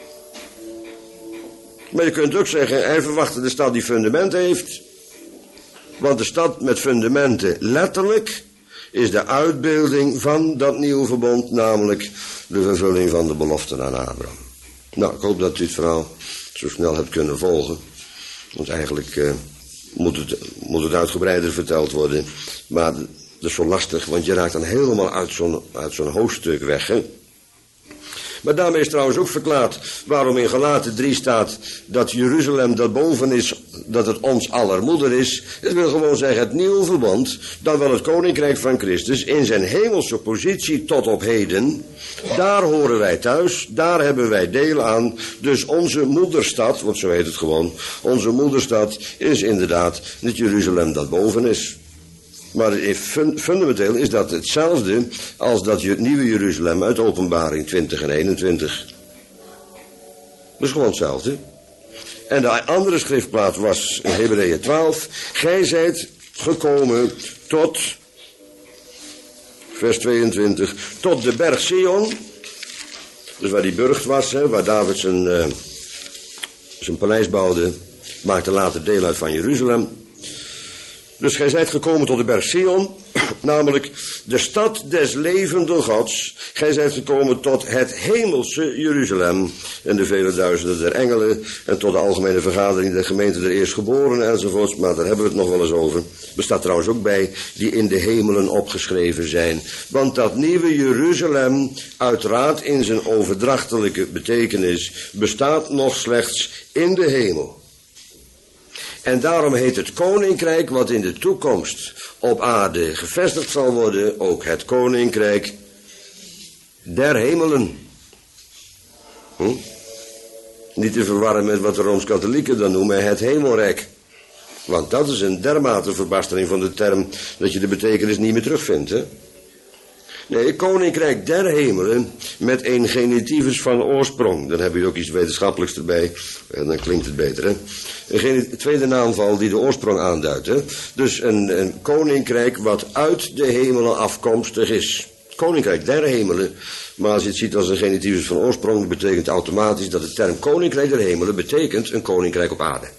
Maar je kunt ook zeggen, hij verwachtte de stad die fundamenten heeft. Want de stad met fundamenten, letterlijk, is de uitbeelding van dat nieuwe verbond, namelijk de vervulling van de belofte aan Abraham. Nou, ik hoop dat u het verhaal zo snel hebt kunnen volgen. Want eigenlijk uh, moet, het, moet het uitgebreider verteld worden. Maar dat is zo lastig, want je raakt dan helemaal uit zo'n, uit zo'n hoofdstuk weg, hè. Maar daarmee is trouwens ook verklaard waarom in Galaten drie staat dat Jeruzalem dat boven is, dat het ons aller moeder is. Het wil gewoon zeggen het nieuwe verbond, dan wel het koninkrijk van Christus in zijn hemelse positie tot op heden. Daar horen wij thuis, daar hebben wij deel aan. Dus onze moederstad, want zo heet het gewoon, onze moederstad is inderdaad het Jeruzalem dat boven is. Maar fundamenteel is dat hetzelfde als dat het nieuwe Jeruzalem uit Openbaring twintig en eenentwintig. Dat is gewoon hetzelfde. En de andere schriftplaats was in Hebreeën twaalf. Gij zijt gekomen tot vers tweeëntwintig. Tot de berg Sion, dus waar die burcht was, hè, waar David zijn, uh, zijn paleis bouwde, maakte later deel uit van Jeruzalem. Dus gij zijt gekomen tot de berg Sion, namelijk de stad des levenden Gods. Gij zijt gekomen tot het hemelse Jeruzalem en de vele duizenden der engelen en tot de algemene vergadering der gemeente der eerstgeborenen enzovoorts. Maar daar hebben we het nog wel eens over. Er staat trouwens ook bij die in de hemelen opgeschreven zijn. Want dat nieuwe Jeruzalem, uiteraard in zijn overdrachtelijke betekenis, bestaat nog slechts in de hemel. En daarom heet het koninkrijk wat in de toekomst op aarde gevestigd zal worden ook het koninkrijk der hemelen. Hm? Niet te verwarren met wat de Rooms-Katholieken dan noemen het hemelrijk. Want dat is een dermate verbastering van de term dat je de betekenis niet meer terugvindt, hè? Nee, koninkrijk der hemelen met een genitivus van oorsprong. Dan heb je ook iets wetenschappelijks erbij. En dan klinkt het beter, hè. Een tweede naamval die de oorsprong aanduidt, hè. Dus een, een koninkrijk wat uit de hemelen afkomstig is. Koninkrijk der hemelen. Maar als je het ziet als een genitivus van oorsprong, betekent automatisch dat de term koninkrijk der hemelen betekent een koninkrijk op aarde.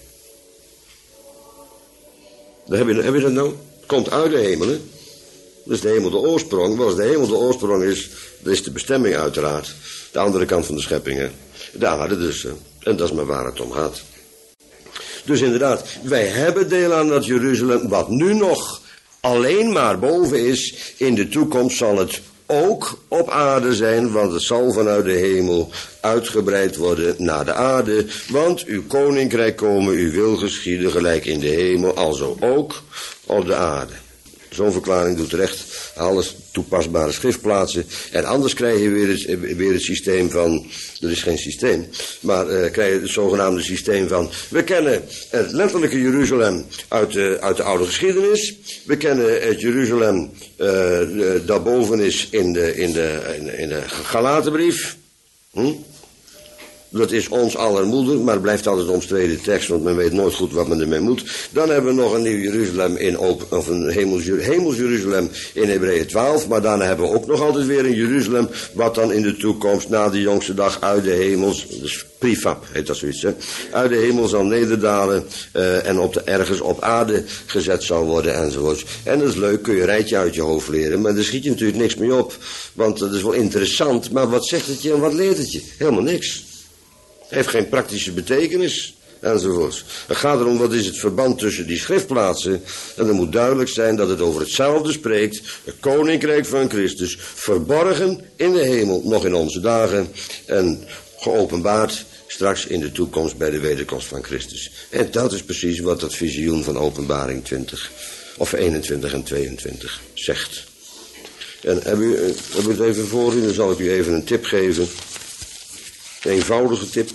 Dan heb je, heb je dat nou? Het komt uit de hemelen. Dus de hemel de oorsprong. Maar als de hemel de oorsprong is, dat is de bestemming uiteraard. De andere kant van de schepping, hè. De aarde dus. Hè. En dat is maar waar het om gaat. Dus inderdaad, wij hebben deel aan dat Jeruzalem, wat nu nog alleen maar boven is. In de toekomst zal het ook op aarde zijn, want het zal vanuit de hemel uitgebreid worden naar de aarde. Want uw koninkrijk komen, uw wil geschieden, gelijk in de hemel, alzo ook op de aarde. Zo'n verklaring doet recht alles toepasbare schriftplaatsen. En anders krijg je weer het, weer het systeem van, dat is geen systeem, maar uh, krijg je het zogenaamde systeem van, we kennen het letterlijke Jeruzalem uit de, uit de oude geschiedenis. We kennen het Jeruzalem uh, daarboven is in de, in de, in, in de Galatenbrief. Hm? Dat is ons aller moeder, maar het blijft altijd een omstreden tekst, want men weet nooit goed wat men ermee moet. Dan hebben we nog een nieuw Jeruzalem in open, of een hemels, hemels Jeruzalem in Hebreeën twaalf, maar daarna hebben we ook nog altijd weer een Jeruzalem, wat dan in de toekomst, na de jongste dag, uit de hemels, dus prefab heet dat zoiets, hè, uit de hemel zal nederdalen uh, en op de, ergens op aarde gezet zal worden enzovoorts. En dat is leuk, kun je een rijtje uit je hoofd leren, maar daar schiet je natuurlijk niks mee op, want dat is wel interessant, maar wat zegt het je en wat leert het je? Helemaal niks. Heeft geen praktische betekenis, enzovoorts. Het gaat erom, wat is het verband tussen die schriftplaatsen. En er moet duidelijk zijn dat het over hetzelfde spreekt. Het koninkrijk van Christus, verborgen in de hemel, nog in onze dagen. En geopenbaard straks in de toekomst bij de wederkomst van Christus. En dat is precies wat dat visioen van Openbaring twintig, of eenentwintig en tweeëntwintig zegt. En heb u, heb u het even voor u, dan zal ik u even een tip geven. Een eenvoudige tip.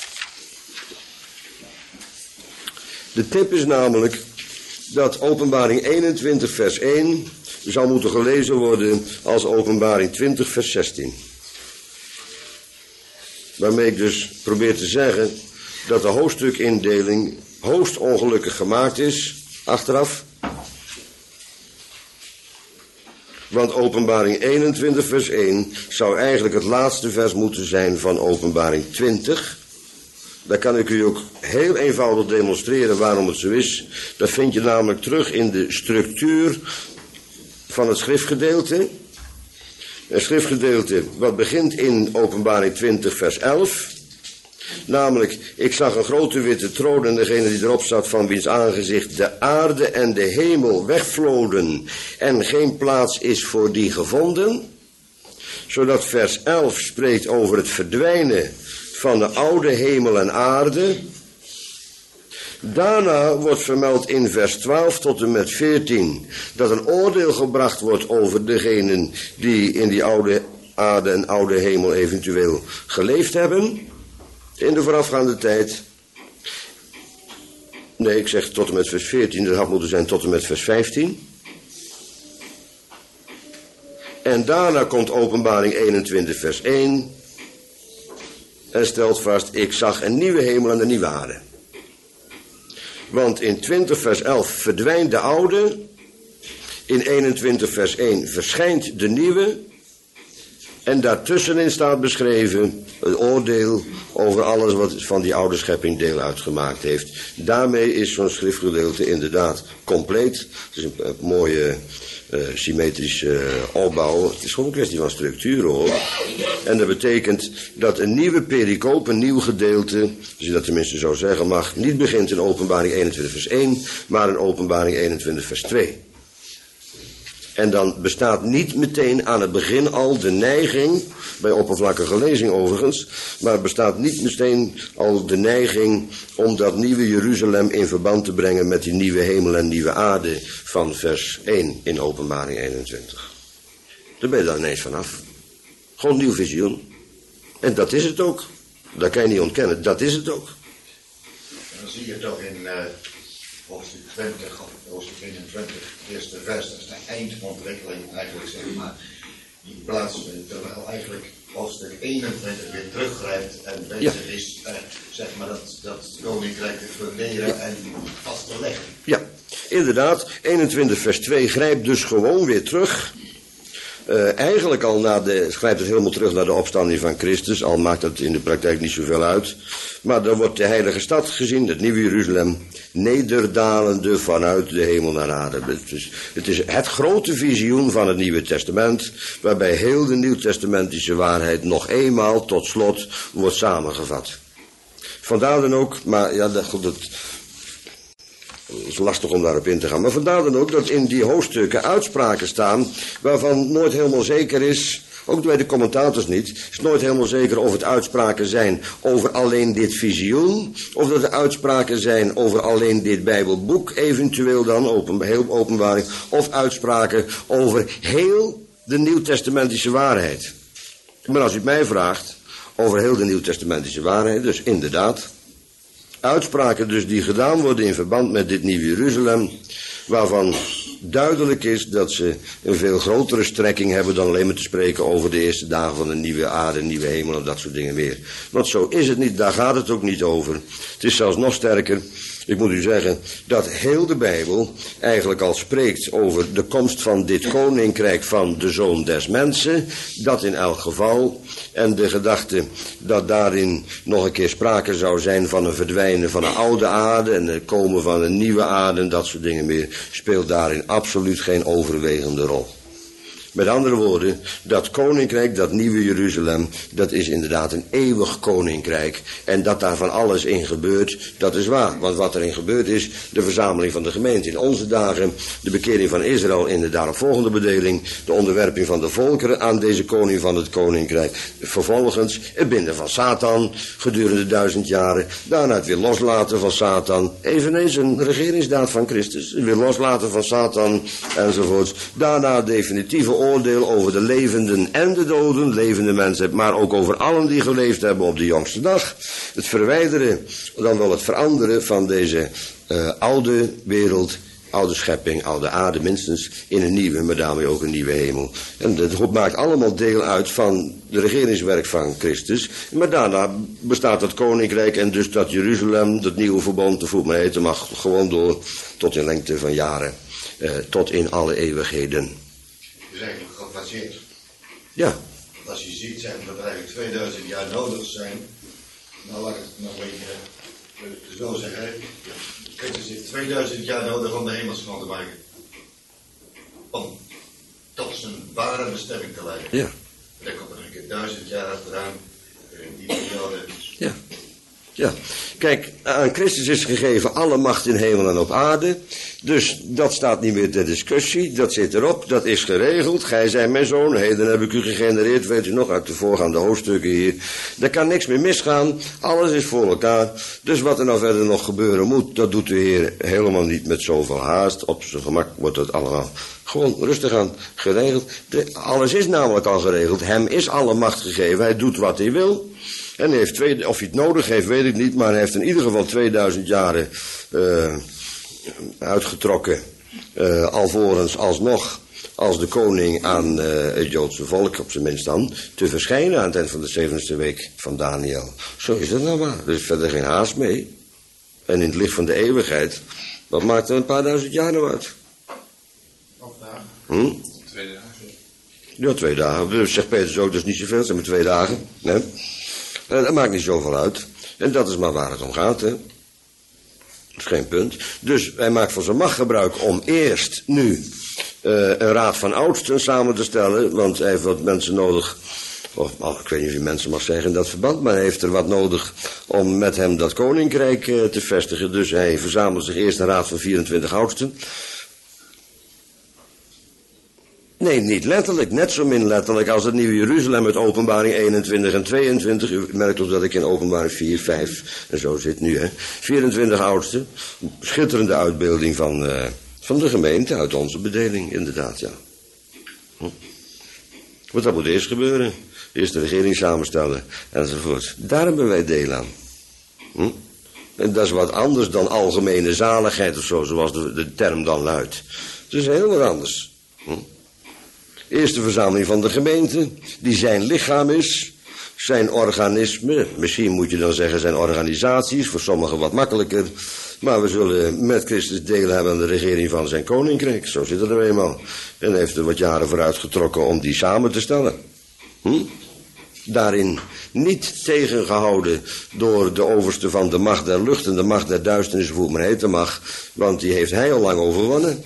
De tip is namelijk dat Openbaring eenentwintig vers één zou moeten gelezen worden als Openbaring twintig vers zestien. Waarmee ik dus probeer te zeggen dat de hoofdstukindeling hoogst ongelukkig gemaakt is, achteraf. Want Openbaring eenentwintig vers één zou eigenlijk het laatste vers moeten zijn van Openbaring twintig. Daar kan ik u ook heel eenvoudig demonstreren waarom het zo is. Dat vind je namelijk terug in de structuur van het schriftgedeelte. Een schriftgedeelte wat begint in Openbaring twintig vers elf. Namelijk, ik zag een grote witte troon en degene die erop zat, van wiens aangezicht de aarde en de hemel wegvloden en geen plaats is voor die gevonden. Zodat vers elf spreekt over het verdwijnen van de oude hemel en aarde. Daarna wordt vermeld in vers twaalf tot en met veertien dat een oordeel gebracht wordt over degenen die in die oude aarde en oude hemel eventueel geleefd hebben in de voorafgaande tijd. Nee, ik zeg tot en met vers veertien, dat had moeten zijn tot en met vers vijftien. En daarna komt Openbaring eenentwintig vers één en stelt vast, ik zag een nieuwe hemel en een nieuwe aarde. Want in twintig vers elf verdwijnt de oude In eenentwintig vers één verschijnt de nieuwe. En daartussenin staat beschreven het oordeel over alles wat van die oude schepping deel uitgemaakt heeft. Daarmee is zo'n schriftgedeelte inderdaad compleet. Het is een, een mooie uh, symmetrische uh, opbouw. Het is gewoon een kwestie van structuur hoor. En dat betekent dat een nieuwe pericoop, een nieuw gedeelte, als je dat tenminste zo zeggen mag, niet begint in Openbaring eenentwintig vers één, maar in Openbaring eenentwintig vers twee. En dan bestaat niet meteen aan het begin al de neiging, bij oppervlakkige lezing overigens, maar bestaat niet meteen al de neiging om dat nieuwe Jeruzalem in verband te brengen met die nieuwe hemel en nieuwe aarde van vers één in Openbaring eenentwintig. Daar ben je dan ineens vanaf. Gewoon een nieuw visioen. En dat is het ook. Dat kan je niet ontkennen, dat is het ook. En dan zie je toch in uh, hoofdstuk twintig, hoofdstuk eenentwintig, eerste vers, dat is de eindontwikkeling eigenlijk, zeg maar, die plaatsvindt, terwijl eigenlijk hoofdstuk eenentwintig weer teruggrijpt en bezig ja. is, uh, zeg maar, dat, dat koninkrijk te funderen ja. en vast te leggen. Ja, inderdaad, eenentwintig vers twee grijpt dus gewoon weer terug. Uh, eigenlijk al na de, grijpt het helemaal terug naar de opstanding van Christus, al maakt dat in de praktijk niet zoveel uit. Maar dan wordt de heilige stad gezien, het nieuwe Jeruzalem, nederdalende vanuit de hemel naar aarde. Het is, het is het grote visioen van het Nieuwe Testament, waarbij heel de nieuwtestamentische waarheid nog eenmaal tot slot wordt samengevat. Vandaar dan ook, maar ja, dat, dat is lastig om daarop in te gaan, maar vandaar dan ook dat in die hoofdstukken uitspraken staan waarvan nooit helemaal zeker is, ook bij de commentators niet, is nooit helemaal zeker of het uitspraken zijn over alleen dit visioen, of dat het uitspraken zijn over alleen dit Bijbelboek, eventueel dan, open, heel openbaring, of uitspraken over heel de nieuwtestamentische waarheid. Maar als u het mij vraagt, over heel de nieuwtestamentische waarheid, dus inderdaad, uitspraken dus die gedaan worden in verband met dit nieuwe Jeruzalem, waarvan duidelijk is dat ze een veel grotere strekking hebben dan alleen maar te spreken over de eerste dagen van de nieuwe aarde, nieuwe hemel en dat soort dingen meer. Want zo is het niet, daar gaat het ook niet over. Het is zelfs nog sterker. Ik moet u zeggen dat heel de Bijbel eigenlijk al spreekt over de komst van dit koninkrijk van de Zoon des Mensen. Dat in elk geval. En de gedachte dat daarin nog een keer sprake zou zijn van een verdwijnen van een oude aarde en het komen van een nieuwe aarde en dat soort dingen meer, speelt daarin absoluut geen overwegende rol. Met andere woorden, dat koninkrijk, dat nieuwe Jeruzalem, dat is inderdaad een eeuwig koninkrijk. En dat daar van alles in gebeurt, dat is waar. Want wat erin gebeurd is, de verzameling van de gemeente in onze dagen, de bekering van Israël in de daaropvolgende bedeling, de onderwerping van de volkeren aan deze koning van het koninkrijk. Vervolgens het binden van Satan gedurende duizend jaren. Daarna het weer loslaten van Satan. Eveneens een regeringsdaad van Christus. Weer loslaten van Satan enzovoorts. Daarna definitieve oordeel over de levenden en de doden, levende mensen, maar ook over allen die geleefd hebben op de jongste dag. Het verwijderen, dan wel het veranderen van deze uh, oude wereld, oude schepping, oude aarde minstens, in een nieuwe, maar daarmee ook een nieuwe hemel. En dat maakt allemaal deel uit van de regeringswerk van Christus. Maar daarna bestaat dat koninkrijk en dus dat Jeruzalem, dat nieuwe verbond, de voet maar heten, mag gewoon door tot in lengte van jaren, uh, tot in alle eeuwigheden. Is eigenlijk gepasseerd. Ja. Want als je ziet, zijn dat er eigenlijk tweeduizend jaar nodig zijn. Nou, laat ik het nog een beetje zo zeggen. Christus heeft tweeduizend jaar nodig om de hemelsman te maken. Om tot zijn ware bestemming te leiden. Ja. En dan komt er een keer duizend jaar achteraan. In die periode. Ja. Ja, kijk, aan Christus is gegeven alle macht in hemel en op aarde. Dus dat staat niet meer ter discussie, dat zit erop, dat is geregeld. Gij zijt mijn zoon, heden heb ik u gegenereerd, weet u nog uit de voorgaande hoofdstukken hier. Er kan niks meer misgaan, alles is voor elkaar. Dus wat er nou verder nog gebeuren moet, dat doet de Heer helemaal niet met zoveel haast. Op zijn gemak wordt dat allemaal gewoon rustig aan geregeld. De, alles is namelijk al geregeld, hem is alle macht gegeven, hij doet wat hij wil. En hij heeft twee, of hij het nodig heeft, weet ik niet, maar hij heeft in ieder geval tweeduizend jaren uh, uitgetrokken, uh, alvorens alsnog als de koning aan uh, het Joodse volk, op zijn minst dan, te verschijnen aan het eind van de zeventiende week van Daniel. Zo is dat nou maar, er is verder geen haast mee. En in het licht van de eeuwigheid, wat maakt er een paar duizend jaar nou uit? Nog vraag? Hm? Twee dagen. Ja, twee dagen. Dus zegt Petrus ook, dat is niet zoveel, het zijn maar twee dagen. Nee. En dat maakt niet zoveel uit. En dat is maar waar het om gaat, hè. Dat is geen punt. Dus hij maakt van zijn macht gebruik om eerst nu uh, een raad van oudsten samen te stellen. Want hij heeft wat mensen nodig. Of, oh, ik weet niet of je mensen mag zeggen in dat verband. Maar hij heeft er wat nodig om met hem dat koninkrijk uh, te vestigen. Dus hij verzamelt zich eerst een raad van vierentwintig oudsten. Nee, niet letterlijk. Net zo min letterlijk als het Nieuwe Jeruzalem met Openbaring eenentwintig en tweeëntwintig. U merkt ook dat ik in Openbaring vier, vijf en zo zit nu, hè. vierentwintig oudsten. Schitterende uitbeelding van, uh, van de gemeente uit onze bedeling, inderdaad, ja. Hm. Want dat moet eerst gebeuren. Eerst de regering samenstellen, enzovoort. Daar hebben wij deel aan. Hm. En dat is wat anders dan algemene zaligheid of zo, zoals de, de term dan luidt. Het is heel wat anders. Hm. Eerst de verzameling van de gemeente, die zijn lichaam is, zijn organisme, misschien moet je dan zeggen zijn organisaties, voor sommigen wat makkelijker, maar we zullen met Christus deel hebben aan de regering van zijn koninkrijk, zo zit het er eenmaal. En heeft er wat jaren vooruit getrokken om die samen te stellen. Hm? Daarin niet tegengehouden door de overste van de macht der lucht en de macht der duisternis, hoe het maar heten mag, want die heeft hij al lang overwonnen.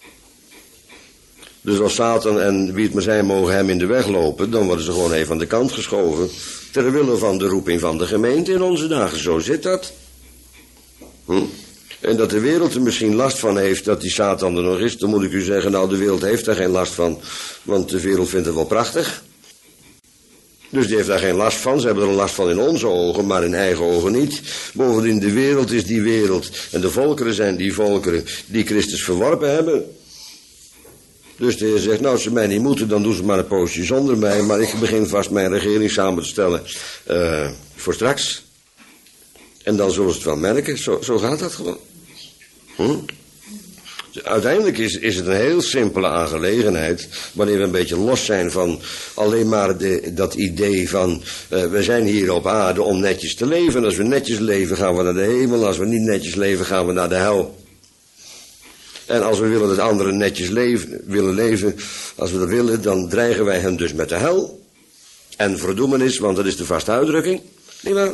Dus als Satan en wie het maar zijn mogen hem in de weg lopen, dan worden ze gewoon even aan de kant geschoven. Ter wille van de roeping van de gemeente in onze dagen. Zo zit dat. Hm? En dat de wereld er misschien last van heeft dat die Satan er nog is, dan moet ik u zeggen, nou de wereld heeft daar geen last van. Want de wereld vindt het wel prachtig. Dus die heeft daar geen last van. Ze hebben er een last van in onze ogen, maar in eigen ogen niet. Bovendien, de wereld is die wereld. En de volkeren zijn die volkeren die Christus verworpen hebben. Dus de heer zegt, nou, als ze mij niet moeten, dan doen ze maar een poosje zonder mij. Maar ik begin vast mijn regering samen te stellen uh, voor straks. En dan zullen ze het wel merken. Zo, zo gaat dat gewoon. Hm? Uiteindelijk is, is het een heel simpele aangelegenheid. Wanneer we een beetje los zijn van alleen maar de, dat idee van uh, we zijn hier op aarde om netjes te leven. Als we netjes leven gaan we naar de hemel. Als we niet netjes leven gaan we naar de hel. En als we willen dat anderen netjes leven, willen leven, als we dat willen, dan dreigen wij hen dus met de hel. En verdoemenis, want dat is de vaste uitdrukking. Niet waar?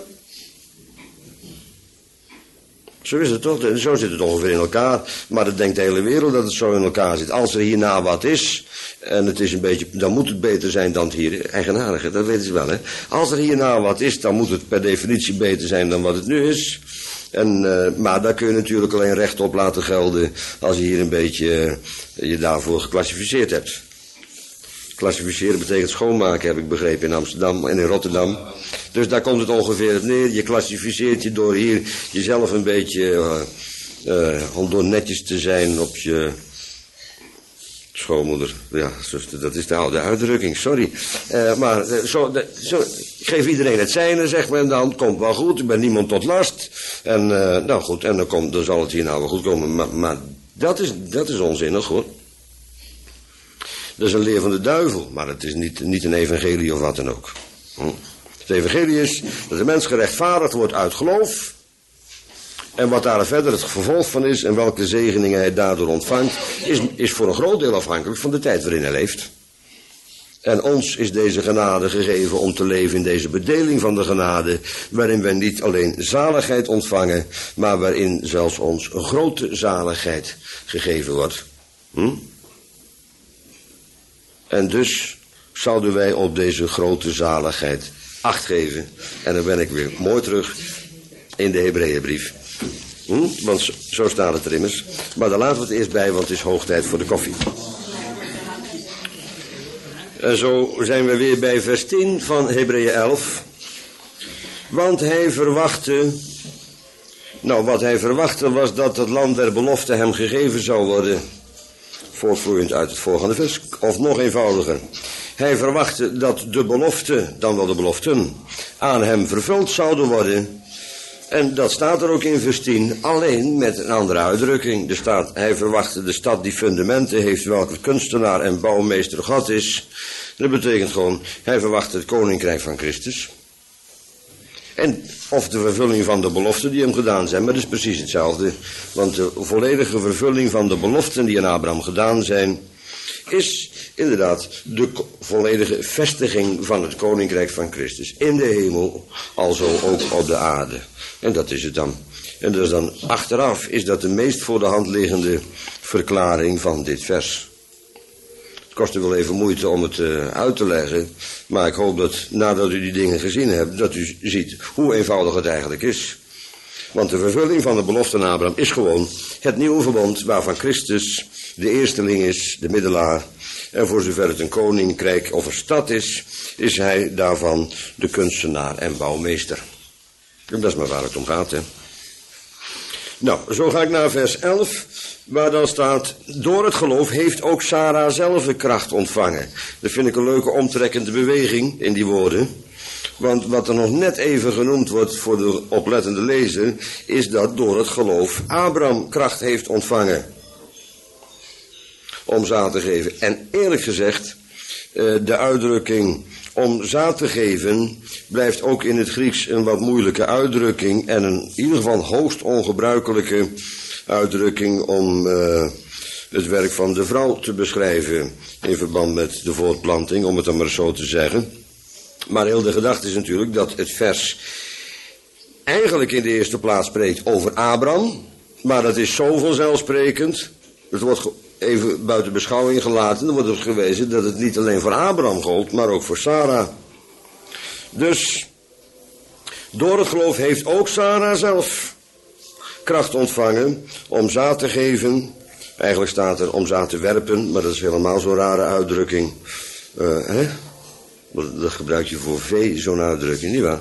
Zo is het toch, zo zit het ongeveer in elkaar. Maar dat denkt de hele wereld dat het zo in elkaar zit. Als er hierna wat is, en het is een beetje, dan moet het beter zijn dan het hier. Eigenaardig, dat weten ze wel, hè. Als er hierna wat is, dan moet het per definitie beter zijn dan wat het nu is. En, uh, maar daar kun je natuurlijk alleen recht op laten gelden als je hier een beetje uh, je daarvoor geclassificeerd hebt. Klassificeren betekent schoonmaken, heb ik begrepen, in Amsterdam en in Rotterdam. Dus daar komt het ongeveer op neer. Je klassificeert je door hier jezelf een beetje, uh, uh, om door netjes te zijn op je schoonmoeder. Ja, dat is de oude uitdrukking, sorry. Uh, maar uh, zo, de, zo, ik geef iedereen het zijne, zeg maar, en dan komt wel goed. Ik ben niemand tot last. En uh, nou goed, en dan, komt, dan zal het hier nou wel goed komen. Maar, maar dat, is, dat is onzinnig, hoor. Dat is een leer van de duivel, maar het is niet, niet een evangelie of wat dan ook. Hm. Het evangelie is dat de mens gerechtvaardigd wordt uit geloof. En wat daar verder het vervolg van is en welke zegeningen hij daardoor ontvangt, is, is voor een groot deel afhankelijk van de tijd waarin hij leeft. En ons is deze genade gegeven om te leven in deze bedeling van de genade, waarin wij niet alleen zaligheid ontvangen, maar waarin zelfs ons een grote zaligheid gegeven wordt. Hm? En dus zouden wij op deze grote zaligheid acht geven. En dan ben ik weer mooi terug in de Hebreeënbrief. Hm? Want zo, zo staat het er immers. Maar daar laten we het eerst bij, want het is hoog tijd voor de koffie. En zo zijn we weer bij vers tien van Hebreeën elf. Want hij verwachtte... Nou, wat hij verwachtte was dat het land der belofte hem gegeven zou worden... Voortvloeiend uit het volgende vers, of nog eenvoudiger. Hij verwachtte dat de belofte, dan wel de beloften, aan hem vervuld zouden worden. En dat staat er ook in vers tien, alleen met een andere uitdrukking. Er staat, hij verwachtte de stad die fundamenten heeft, welke kunstenaar en bouwmeester God is. Dat betekent gewoon, hij verwachtte het koninkrijk van Christus. En of de vervulling van de beloften die hem gedaan zijn, maar dat is precies hetzelfde. Want de volledige vervulling van de beloften die aan Abraham gedaan zijn, is inderdaad de volledige vestiging van het koninkrijk van Christus. In de hemel, alzo ook op de aarde. En dat is het dan. En dus dan achteraf is dat de meest voor de hand liggende verklaring van dit vers. Het kostte wel even moeite om het uh, uit te leggen. Maar ik hoop dat nadat u die dingen gezien hebt, dat u ziet hoe eenvoudig het eigenlijk is. Want de vervulling van de belofte aan Abraham is gewoon het nieuwe verbond waarvan Christus de eersteling is, de middelaar. En voor zover het een koninkrijk of een stad is, is hij daarvan de kunstenaar en bouwmeester. En dat is maar waar het om gaat, hè. Nou, zo ga ik naar vers elf, waar dan staat, door het geloof heeft ook Sarah zelf de kracht ontvangen. Dat vind ik een leuke omtrekkende beweging in die woorden. Want wat er nog net even genoemd wordt voor de oplettende lezer, is dat door het geloof Abraham kracht heeft ontvangen om zaad te geven. En eerlijk gezegd, de uitdrukking om zaad te geven blijft ook in het Grieks een wat moeilijke uitdrukking en een in ieder geval hoogst ongebruikelijke uitdrukking om uh, het werk van de vrouw te beschrijven in verband met de voortplanting, om het dan maar zo te zeggen. Maar heel de gedachte is natuurlijk dat het vers eigenlijk in de eerste plaats spreekt over Abraham, maar dat is zo vanzelfsprekend, het wordt even buiten beschouwing gelaten, er wordt op gewezen dat het niet alleen voor Abraham gold, maar ook voor Sarah. Dus door het geloof heeft ook Sarah zelf kracht ontvangen om zaad te geven. Eigenlijk staat er om zaad te werpen, maar dat is helemaal zo'n rare uitdrukking. Uh, hè? Dat gebruik je voor vee, zo'n uitdrukking, nietwaar?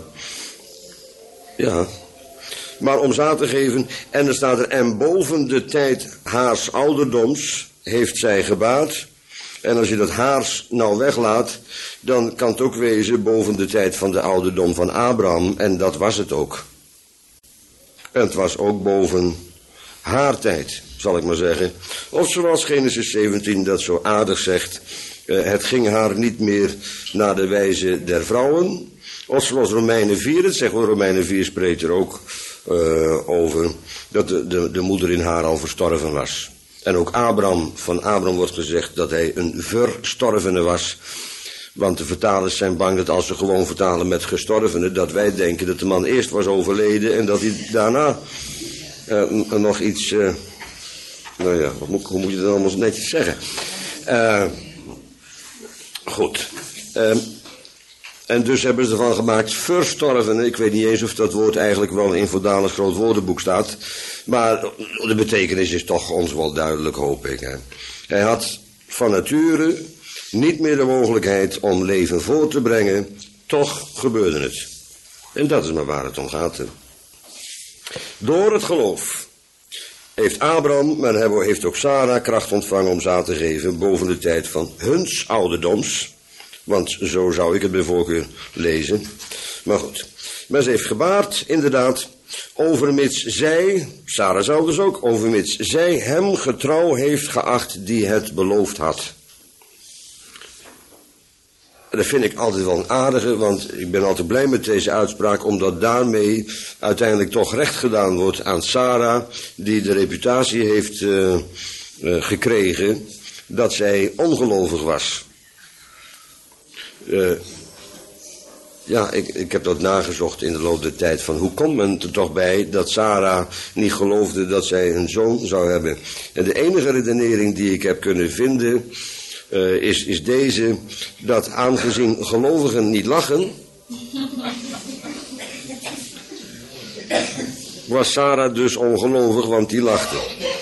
Ja. Maar om zaad te geven, en er staat er, en boven de tijd haars ouderdoms heeft zij gebaard. En als je dat haars nou weglaat, dan kan het ook wezen boven de tijd van de ouderdom van Abraham. En dat was het ook. En het was ook boven haar tijd, zal ik maar zeggen. Of zoals Genesis zeventien dat zo aardig zegt, uh, het ging haar niet meer naar de wijze der vrouwen. Of zoals Romeinen vier, het zegt wel, Romeinen vier spreekt er ook uh, over, dat de, de, de moeder in haar al verstorven was. En ook Abraham, van Abraham wordt gezegd dat hij een verstorvene was. Want de vertalers zijn bang dat als ze gewoon vertalen met gestorvene, dat wij denken dat de man eerst was overleden en dat hij daarna uh, nog iets, uh, nou ja, hoe moet, hoe moet je dat allemaal netjes zeggen? Uh, goed. Uh, En dus hebben ze ervan gemaakt verstorven. Ik weet niet eens of dat woord eigenlijk wel in Vodalens groot woordenboek staat. Maar de betekenis is toch ons wel duidelijk, hoop ik. Hè. Hij had van nature niet meer de mogelijkheid om leven voort te brengen. Toch gebeurde het. En dat is maar waar het om gaat. Hè. Door het geloof heeft Abraham, maar heeft ook Sarah kracht ontvangen om zaad te geven boven de tijd van huns ouderdoms. Want zo zou ik het bij voorkeur lezen. Maar goed. Maar ze heeft gebaard, inderdaad, overmits zij, Sarah zou dus ook, overmits zij hem getrouw heeft geacht die het beloofd had. Dat vind ik altijd wel een aardige, want ik ben altijd blij met deze uitspraak, omdat daarmee uiteindelijk toch recht gedaan wordt aan Sarah, die de reputatie heeft uh, uh, gekregen dat zij ongelovig was. Uh, ja, ik, ik heb dat nagezocht in de loop der tijd van hoe komt men er toch bij dat Sarah niet geloofde dat zij een zoon zou hebben. En de enige redenering die ik heb kunnen vinden uh, is, is deze, dat aangezien gelovigen niet lachen, was Sarah dus ongelovig, want die lachte.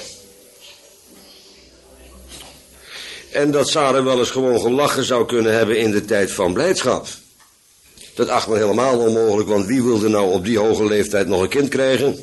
En dat Sarah wel eens gewoon gelachen zou kunnen hebben in de tijd van blijdschap. Dat acht men helemaal onmogelijk, want wie wilde nou op die hoge leeftijd nog een kind krijgen?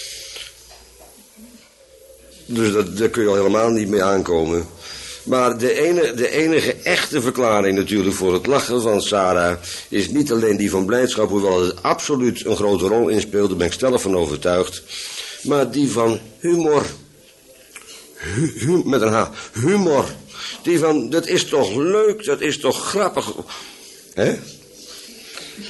Dus dat, daar kun je al helemaal niet mee aankomen. Maar de, ene, de enige echte verklaring natuurlijk voor het lachen van Sarah is niet alleen die van blijdschap, hoewel het absoluut een grote rol inspeelt, daar ben ik stellig van overtuigd. Maar die van humor. Hu, hu, met een H. Humor. Die van, dat is toch leuk, dat is toch grappig. Hè?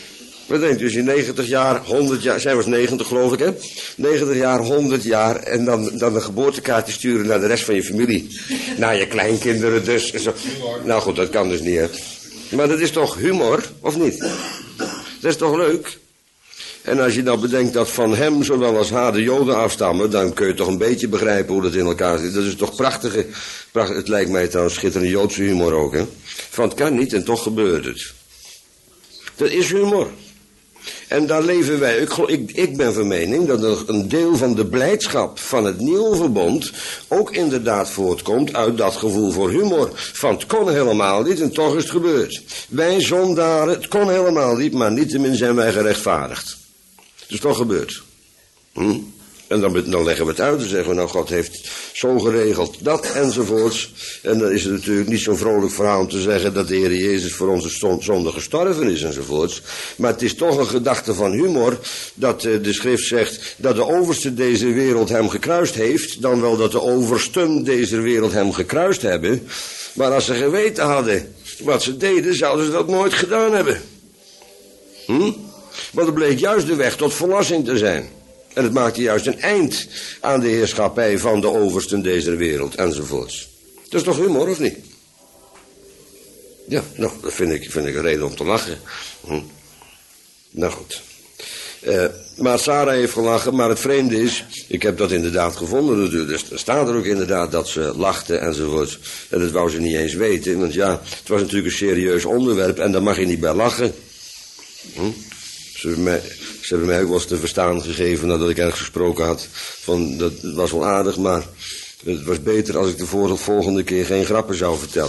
Wat denkt u, als je negentig jaar, honderd jaar, zij was negentig geloof ik hè, negentig jaar, honderd jaar en dan, dan een geboortekaartje sturen naar de rest van je familie. Naar je kleinkinderen dus. Zo. Nou goed, dat kan dus niet hè. Maar dat is toch humor, of niet? Dat is toch leuk? En als je nou bedenkt dat van hem zowel als haar de Joden afstammen, dan kun je toch een beetje begrijpen hoe dat in elkaar zit. Dat is toch prachtige, prachtig, het lijkt mij trouwens schitterende Joodse humor ook hè. Van het kan niet en toch gebeurt het. Dat is humor. En daar leven wij. Ik, ik, ik ben van mening dat een deel van de blijdschap van het nieuwe verbond ook inderdaad voortkomt uit dat gevoel voor humor. Van het kon helemaal niet en toch is het gebeurd. Wij zondaren, het kon helemaal niet, maar niettemin zijn wij gerechtvaardigd. Het is toch gebeurd. Hm? En dan, dan leggen we het uit en zeggen we, nou God heeft zo geregeld dat enzovoorts. En dan is het natuurlijk niet zo'n vrolijk verhaal om te zeggen dat de Heer Jezus voor onze zonde gestorven is enzovoorts. Maar het is toch een gedachte van humor dat uh, de schrift zegt dat de overste deze wereld hem gekruist heeft. Dan wel dat de oversten deze wereld hem gekruist hebben. Maar als ze geweten hadden wat ze deden, zouden ze dat nooit gedaan hebben. Hm? Want het bleek juist de weg tot verlossing te zijn. En het maakte juist een eind aan de heerschappij van de oversten deze wereld, enzovoorts. Dat is toch humor, of niet? Ja, nou, dat vind ik, vind ik een reden om te lachen. Hm. Nou goed. Uh, maar Sarah heeft gelachen, maar het vreemde is, ik heb dat inderdaad gevonden natuurlijk. Dus er staat er ook inderdaad dat ze lachte enzovoorts. En dat wou ze niet eens weten, want ja, het was natuurlijk een serieus onderwerp en daar mag je niet bij lachen. Hm. Ze hebben, mij, ze hebben mij ook wel eens te verstaan gegeven nadat ik ergens gesproken had. Van, dat was wel aardig, maar het was beter als ik de volgende keer geen grappen zou vertellen.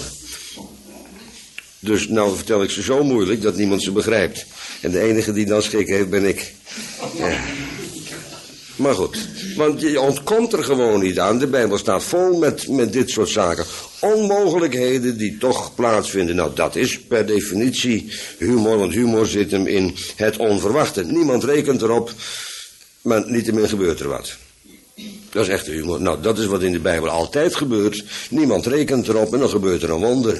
Dus nou vertel ik ze zo moeilijk dat niemand ze begrijpt. En de enige die dan schrik heeft ben ik. Ja. Maar goed, want je ontkomt er gewoon niet aan. De Bijbel staat vol met, met dit soort zaken. Onmogelijkheden die toch plaatsvinden. Nou, dat is per definitie humor, want humor zit hem in het onverwachte. Niemand rekent erop, maar niettemin gebeurt er wat. Dat is echte humor. Nou, dat is wat in de Bijbel altijd gebeurt. Niemand rekent erop en dan gebeurt er een wonder.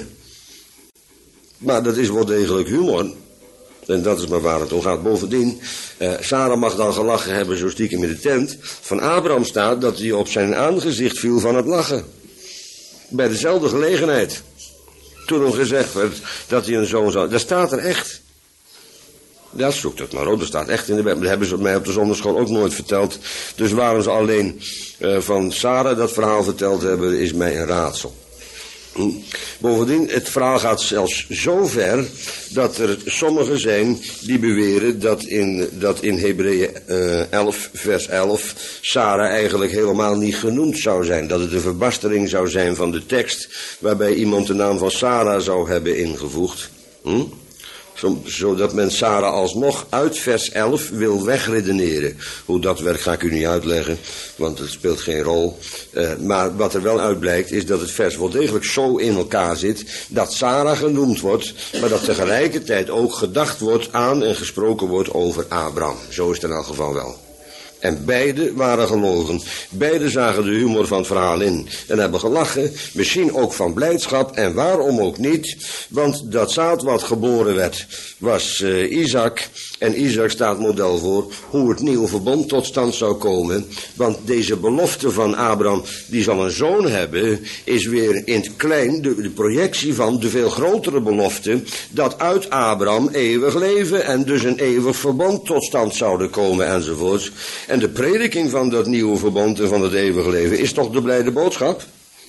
Maar dat is wel degelijk humor. En dat is maar waar het om gaat. Bovendien, uh, Sarah mag dan gelachen hebben zo stiekem in de tent. Van Abraham staat dat hij op zijn aangezicht viel van het lachen. Bij dezelfde gelegenheid. Toen hem gezegd werd dat hij een zoon zou... Dat staat er echt. Ja, zoek dat maar op. Dat staat echt in de Bijbel. Dat hebben ze mij op de zondagschool ook nooit verteld. Dus waarom ze alleen uh, van Sarah dat verhaal verteld hebben, is mij een raadsel. Bovendien, het verhaal gaat zelfs zo ver dat er sommigen zijn die beweren dat in, dat in Hebreeën uh, elf, vers elf, Sarah eigenlijk helemaal niet genoemd zou zijn. Dat het een verbastering zou zijn van de tekst waarbij iemand de naam van Sarah zou hebben ingevoegd. Hm? Zodat men Sarah alsnog uit vers elf wil wegredeneren. Hoe dat werkt ga ik u niet uitleggen, want het speelt geen rol. Uh, maar wat er wel uitblijkt is dat het vers wel degelijk zo in elkaar zit dat Sarah genoemd wordt, maar dat tegelijkertijd ook gedacht wordt aan en gesproken wordt over Abraham. Zo is het in elk geval wel. En beide waren gelogen. Beide zagen de humor van het verhaal in. En hebben gelachen. Misschien ook van blijdschap. En waarom ook niet. Want dat zaad wat geboren werd was uh, Isaac. En Isaac staat model voor hoe het nieuwe verbond tot stand zou komen. Want deze belofte van Abraham, die zal een zoon hebben, is weer in het klein de, de projectie van de veel grotere belofte. Dat uit Abraham eeuwig leven en dus een eeuwig verbond tot stand zouden komen enzovoorts. En de prediking van dat nieuwe verbond en van het eeuwige leven is toch de blijde boodschap?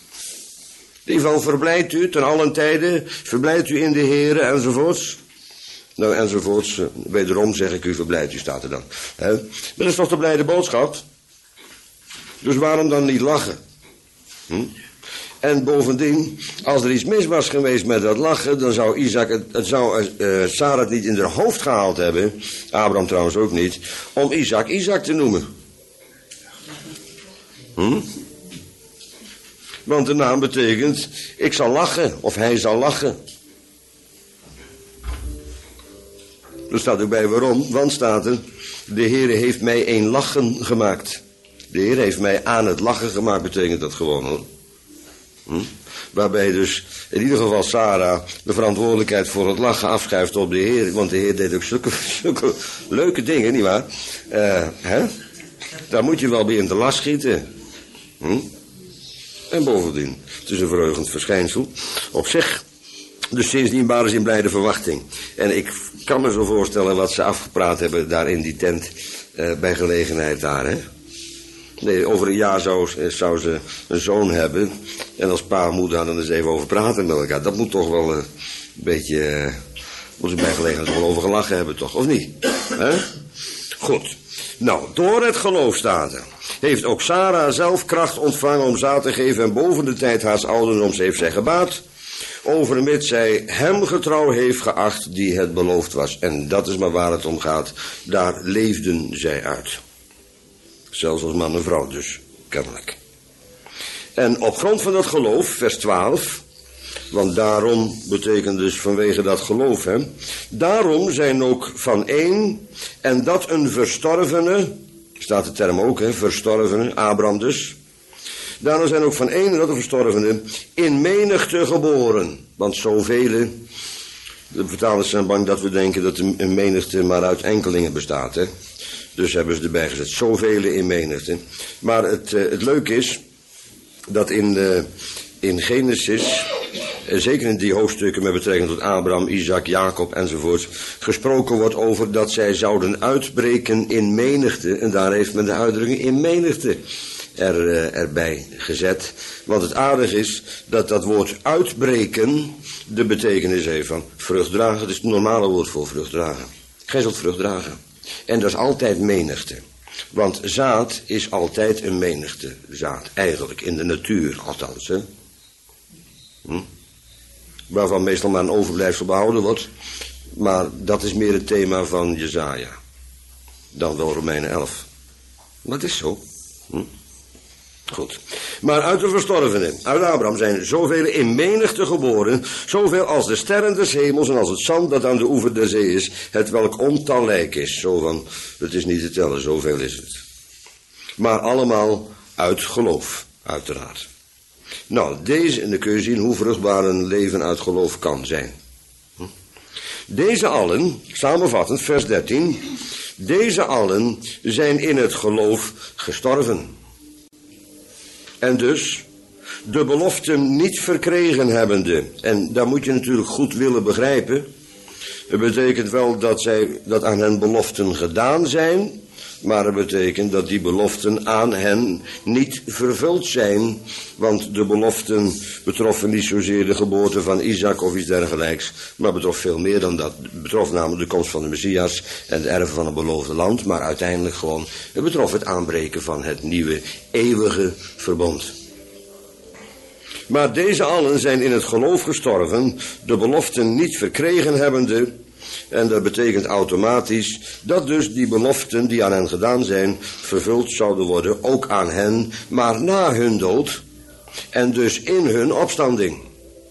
Die van verblijdt u ten allen tijde, verblijdt u in de Here enzovoorts. Nou enzovoorts, wederom zeg ik u verblijdt u, staat er dan. He? Dat is toch de blijde boodschap? Dus waarom dan niet lachen? Hm? En bovendien, als er iets mis was geweest met dat lachen, dan zou Isaac, het, het zou uh, Sarah het niet in haar hoofd gehaald hebben, Abraham trouwens ook niet, om Isaac Isaac te noemen. Hm? Want de naam betekent, ik zal lachen, of hij zal lachen. Er staat ook bij waarom, want staat er, de Heere heeft mij een lachen gemaakt. De Heer heeft mij aan het lachen gemaakt, betekent dat gewoon hoor. Hm? Waarbij dus in ieder geval Sarah de verantwoordelijkheid voor het lachen afschuift op de Heer. Want de Heer deed ook zulke, zulke leuke dingen, nietwaar? Uh, hè? Daar moet je wel bij in de last schieten. Hm? En bovendien, het is een verheugend verschijnsel op zich. Dus sindsdien waren ze in blijde verwachting. En ik kan me zo voorstellen wat ze afgepraat hebben daar in die tent. Uh, bij gelegenheid daar, hè. Nee, over een jaar zou, zou ze een zoon hebben. En als pa en moeder hadden er eens even over praten met elkaar. Dat moet toch wel uh, een beetje... Uh, moet ze bij gelegenheid wel over gelachen hebben, toch? Of niet? Hè? Goed. Nou, door het geloof staat er. Heeft ook Sarah zelf kracht ontvangen om zaad te geven. En boven de tijd haars ouderdoms heeft zij gebaat. Overmits zij hem getrouw heeft geacht die het beloofd was. En dat is maar waar het om gaat. Daar leefden zij uit. Zelfs als man en vrouw dus, kennelijk. En op grond van dat geloof, vers twaalf... want daarom betekent dus vanwege dat geloof, hè. Daarom zijn ook van één, en dat een verstorvene... staat de term ook, hè, verstorvene, Abraham dus... Daarom zijn ook van één en dat een verstorvene in menigte geboren. Want zoveel, de vertalers zijn bang dat we denken dat een menigte maar uit enkelingen bestaat. Hè? Dus hebben ze erbij gezet, zoveel in menigte. Maar het, het leuke is dat in, de, in Genesis, zeker in die hoofdstukken met betrekking tot Abraham, Isaac, Jacob enzovoort, gesproken wordt over dat zij zouden uitbreken in menigte. En daar heeft men de uitdrukking in menigte Er, uh, erbij gezet. Want het aardige is dat dat woord uitbreken de betekenis heeft van vrucht dragen. Dat is het normale woord voor vrucht dragen. Gij zult vrucht dragen. En dat is altijd menigte. Want zaad is altijd een menigte zaad. Eigenlijk, in de natuur althans. Hè? Hm? Waarvan meestal maar een overblijfsel behouden wordt. Maar dat is meer het thema van Jesaja. Dan wel Romeinen elf. Maar het is zo. Hm? Goed. Maar uit de verstorvenen, uit Abraham, zijn zoveel in menigte geboren, zoveel als de sterren des hemels en als het zand dat aan de oever der zee is, het welk ontallijk is. Zo van, het is niet te tellen, zoveel is het. Maar allemaal uit geloof, uiteraard. Nou, deze, en dan kun je zien hoe vruchtbaar een leven uit geloof kan zijn. Hm? Deze allen, samenvattend, vers dertien, deze allen zijn in het geloof gestorven. En dus de beloften niet verkregen hebbende. En dat moet je natuurlijk goed willen begrijpen. Het betekent wel dat, zij, dat aan hen beloften gedaan zijn. Maar het betekent dat die beloften aan hen niet vervuld zijn. Want de beloften betroffen niet zozeer de geboorte van Isaac of iets dergelijks. Maar betrof veel meer dan dat. Het betrof namelijk de komst van de Messias en het erven van het beloofde land. Maar uiteindelijk gewoon, het betrof het aanbreken van het nieuwe eeuwige verbond. Maar deze allen zijn in het geloof gestorven, de beloften niet verkregen hebbende. En dat betekent automatisch dat dus die beloften die aan hen gedaan zijn vervuld zouden worden, ook aan hen, maar na hun dood en dus in hun opstanding.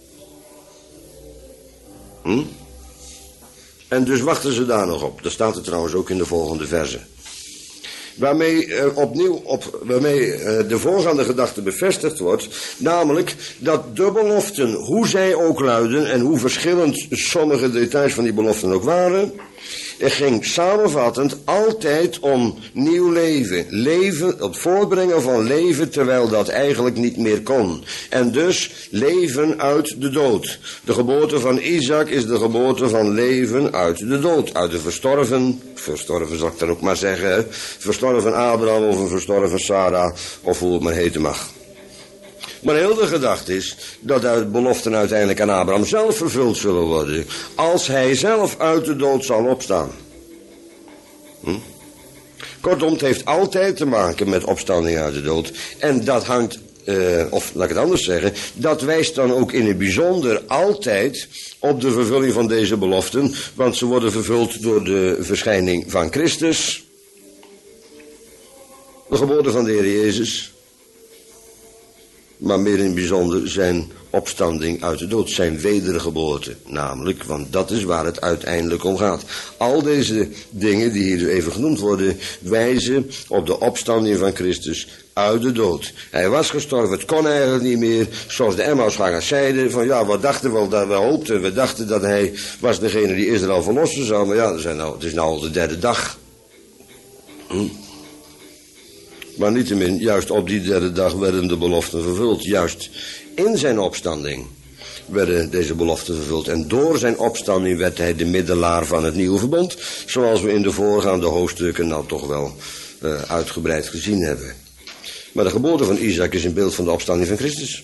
Hm? En dus wachten ze daar nog op. Dat staat er trouwens ook in de volgende verse. Waarmee uh, opnieuw op, waarmee uh, de voorgaande gedachte bevestigd wordt, namelijk dat de beloften, hoe zij ook luiden en hoe verschillend sommige details van die beloften ook waren, er ging samenvattend altijd om nieuw leven. Leven, het voortbrengen van leven terwijl dat eigenlijk niet meer kon. En dus leven uit de dood. De geboorte van Isaac is de geboorte van leven uit de dood. Uit de verstorven, verstorven zal ik dan ook maar zeggen, verstorven Abraham of een verstorven Sarah of hoe het maar heten mag. Maar heel de gedachte is dat de beloften uiteindelijk aan Abraham zelf vervuld zullen worden. Als hij zelf uit de dood zal opstaan. Hm? Kortom, het heeft altijd te maken met opstanding uit de dood. En dat hangt, uh, of laat ik het anders zeggen, dat wijst dan ook in het bijzonder altijd op de vervulling van deze beloften. Want ze worden vervuld door de verschijning van Christus. De geboorte van de Heer Jezus. maar meer in het bijzonder zijn opstanding uit de dood, zijn wedergeboorte namelijk, want dat is waar het uiteindelijk om gaat. Al deze dingen die hier even genoemd worden, wijzen op de opstanding van Christus uit de dood. Hij was gestorven, het kon eigenlijk niet meer, zoals de Emmausgangers zeiden, van ja, wat dachten we, dat we hoopten, we dachten dat hij was degene die Israël verlossen zou, maar ja, het is nou, het is nou al de derde dag. Hm? Maar niettemin, juist op die derde dag werden de beloften vervuld. Juist in zijn opstanding werden deze beloften vervuld. En door zijn opstanding werd hij de middelaar van het nieuwe verbond. Zoals we in de voorgaande hoofdstukken nou toch wel uh, uitgebreid gezien hebben. Maar de geboorte van Isaac is een beeld van de opstanding van Christus.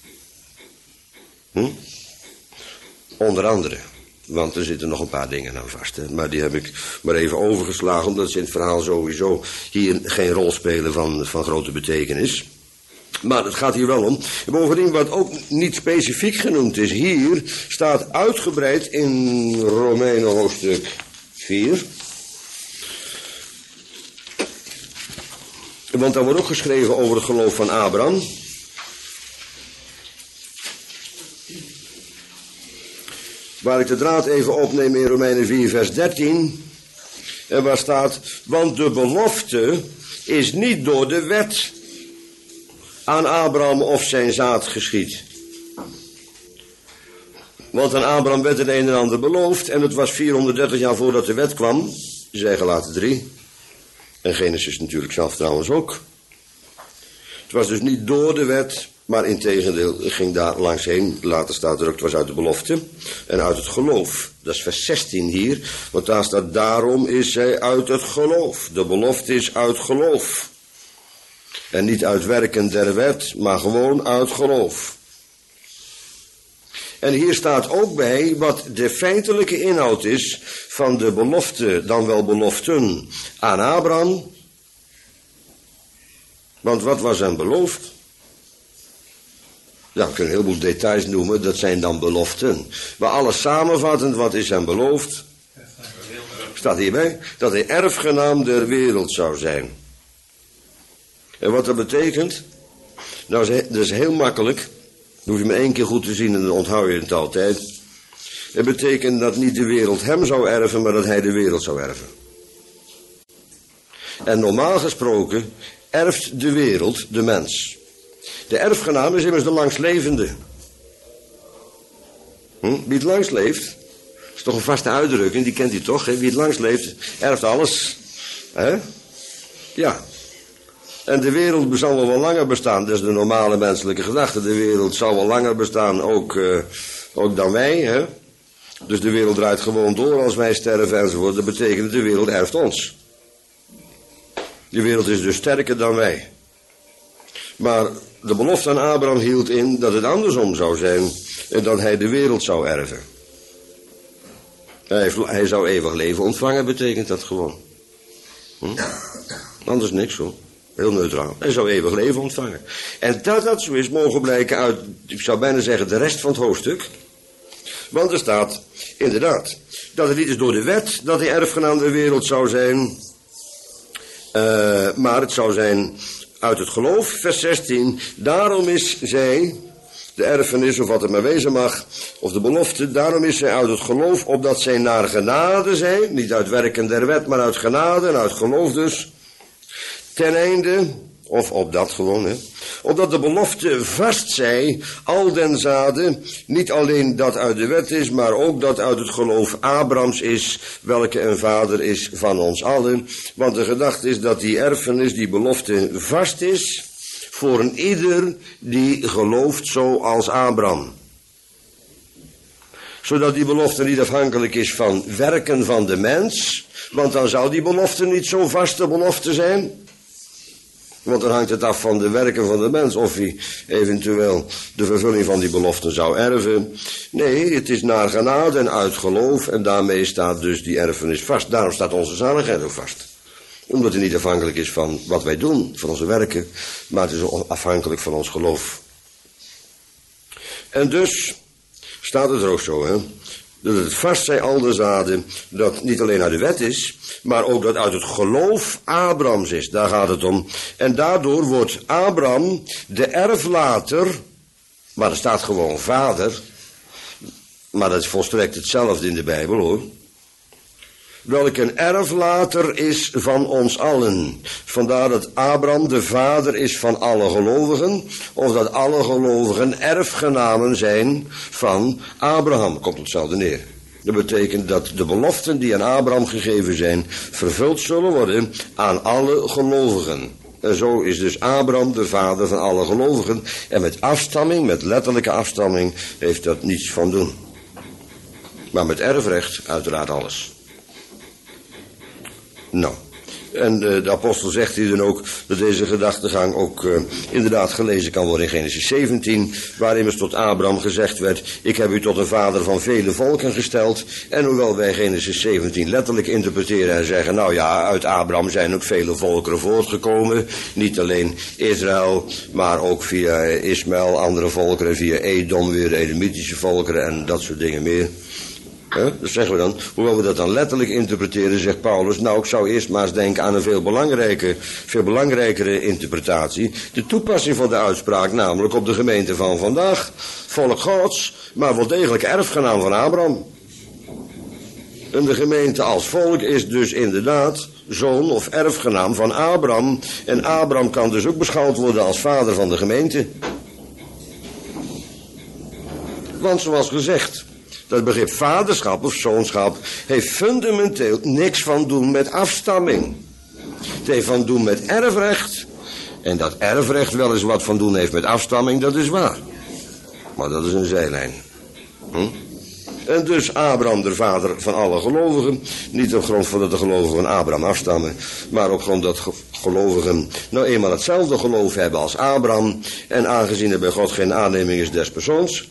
Hm? Onder andere. Want er zitten nog een paar dingen aan vast. Hè. Maar die heb ik maar even overgeslagen. Omdat ze in het verhaal sowieso hier geen rol spelen van, van grote betekenis. Maar het gaat hier wel om. Bovendien wat ook niet specifiek genoemd is. Hier staat uitgebreid in Romeinen hoofdstuk vier. Want daar wordt ook geschreven over het geloof van Abraham. Waar ik de draad even opneem in Romeinen vier vers dertien. En waar staat, want de belofte is niet door de wet aan Abraham of zijn zaad geschied. Want aan Abraham werd het een en ander beloofd. En het was vierhonderddertig jaar voordat de wet kwam. Zij Galaten drie. En Genesis natuurlijk zelf trouwens ook. Het was dus niet door de wet, maar integendeel ging daar langs heen. Later staat er ook, het was uit de belofte en uit het geloof. Dat is vers zestien hier, want daar staat, daarom is zij uit het geloof. De belofte is uit geloof. En niet uit werken der wet, maar gewoon uit geloof. En hier staat ook bij wat de feitelijke inhoud is van de belofte, dan wel beloften, aan Abraham. Want wat was hem beloofd? Ja, we kunnen een heleboel details noemen, dat zijn dan beloften. Maar alles samenvattend, wat is hem beloofd? Staat hierbij, dat hij erfgenaam der wereld zou zijn. En wat dat betekent? Nou, dat is heel makkelijk. Dat hoef je maar één keer goed te zien en dan onthoud je het altijd. Het betekent dat niet de wereld hem zou erven, maar dat hij de wereld zou erven. En normaal gesproken erft de wereld de mens. De erfgenaam is immers de langstlevende. Hm? Wie het langst leeft, dat is toch een vaste uitdrukking, die kent u toch, hè? Wie het langst leeft, erft alles. Hè? Ja. En de wereld zal wel, wel langer bestaan, dat is de normale menselijke gedachte. De wereld zal wel langer bestaan, ook, uh, ook dan wij. Hè? Dus de wereld draait gewoon door als wij sterven enzovoort. Dat betekent dat de wereld erft ons. De wereld is dus sterker dan wij. Maar de belofte aan Abraham hield in dat het andersom zou zijn en dat hij de wereld zou erven. Hij, heeft, hij zou eeuwig leven ontvangen, betekent dat gewoon. Hm? Anders niks hoor. Heel neutraal. Hij zou eeuwig leven ontvangen. En dat dat zo is, mogen blijken uit, ik zou bijna zeggen, de rest van het hoofdstuk. Want er staat, inderdaad, dat het niet is door de wet dat hij erfgenaam der wereld zou zijn. Uh, maar het zou zijn uit het geloof, vers zestien. Daarom is zij, de erfenis of wat het maar wezen mag, of de belofte, daarom is zij uit het geloof, opdat zij naar genade zijn, niet uit werken der wet, maar uit genade en uit geloof dus, ten einde, of opdat gewoon, hè, opdat de belofte vast zij, al den zaden, niet alleen dat uit de wet is, maar ook dat uit het geloof Abrahams is, welke een vader is van ons allen. Want de gedachte is dat die erfenis, die belofte vast is, voor een ieder die gelooft zoals Abraham. Zodat die belofte niet afhankelijk is van werken van de mens, want dan zou die belofte niet zo'n vaste belofte zijn. Want dan hangt het af van de werken van de mens of hij eventueel de vervulling van die belofte zou erven. Nee, het is naar genade en uit geloof en daarmee staat dus die erfenis vast. Daarom staat onze zaligheid ook vast. Omdat het niet afhankelijk is van wat wij doen, van onze werken, maar het is afhankelijk van ons geloof. En dus staat het er ook zo, hè. Dat het vast zij al de zaden, dat niet alleen uit de wet is, maar ook dat uit het geloof Abrahams is. Daar gaat het om. En daardoor wordt Abraham de erflater, maar er staat gewoon vader, maar dat is volstrekt hetzelfde in de Bijbel hoor. Welk een erflater is van ons allen. Vandaar dat Abraham de vader is van alle gelovigen, of dat alle gelovigen erfgenamen zijn van Abraham. Komt op hetzelfde neer. Dat betekent dat de beloften die aan Abraham gegeven zijn, vervuld zullen worden aan alle gelovigen. En zo is dus Abraham de vader van alle gelovigen. En met afstamming, met letterlijke afstamming, heeft dat niets van doen. Maar met erfrecht uiteraard alles. Nou, en uh, de apostel zegt hier dan ook dat deze gedachtegang ook uh, inderdaad gelezen kan worden in Genesis zeventien, waar immers tot Abraham gezegd werd, ik heb u tot een vader van vele volken gesteld. En hoewel wij Genesis zeventien letterlijk interpreteren en zeggen, nou ja, uit Abraham zijn ook vele volkeren voortgekomen, niet alleen Israël, maar ook via Ismaël, andere volkeren, via Edom weer de Edomitische volkeren en dat soort dingen meer. He, dat zeggen we dan. Hoewel we dat dan letterlijk interpreteren, zegt Paulus, nou ik zou eerst maar eens denken aan een veel belangrijke, veel belangrijkere interpretatie. De toepassing van de uitspraak, namelijk op de gemeente van vandaag. Volk Gods, maar wel degelijk erfgenaam van Abraham. En de gemeente als volk is dus inderdaad zoon of erfgenaam van Abraham. En Abraham kan dus ook beschouwd worden als vader van de gemeente. Want zoals gezegd, dat begrip vaderschap of zoonschap heeft fundamenteel niks van doen met afstamming. Het heeft van doen met erfrecht. En dat erfrecht wel eens wat van doen heeft met afstamming, dat is waar. Maar dat is een zijlijn. Hm? En dus Abraham de vader van alle gelovigen. Niet op grond van dat de gelovigen van Abraham afstammen, maar op grond dat gelovigen nou eenmaal hetzelfde geloof hebben als Abraham. En aangezien er bij God geen aanneming is des persoons,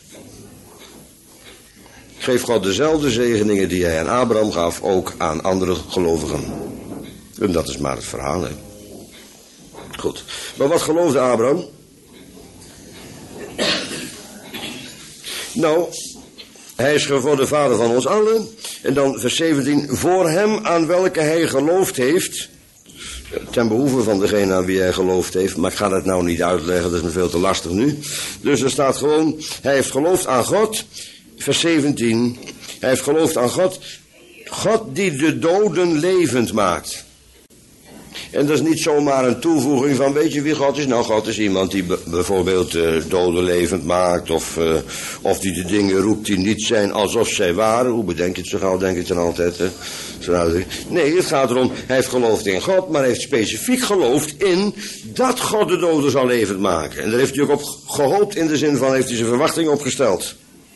geeft God dezelfde zegeningen die hij aan Abraham gaf, ook aan andere gelovigen. En dat is maar het verhaal, hè. Goed. Maar wat geloofde Abraham? Nou, hij is geworden vader van ons allen. En dan vers zeventien. Voor hem aan welke hij geloofd heeft, ten behoeve van degene aan wie hij geloofd heeft. Maar ik ga dat nou niet uitleggen, dat is me veel te lastig nu. Dus er staat gewoon, hij heeft geloofd aan God. Vers zeventien. Hij heeft geloofd aan God. God die de doden levend maakt. En dat is niet zomaar een toevoeging van, weet je wie God is? Nou, God is iemand die b- bijvoorbeeld uh, doden levend maakt. Of, uh, of die de dingen roept die niet zijn alsof zij waren. Hoe bedenk je het zo gauw, denk ik dan altijd. Hè? Zo, nee, het gaat erom, hij heeft geloofd in God. Maar hij heeft specifiek geloofd in dat God de doden zal levend maken. En daar heeft hij ook op gehoopt, in de zin van, heeft hij zijn verwachting opgesteld.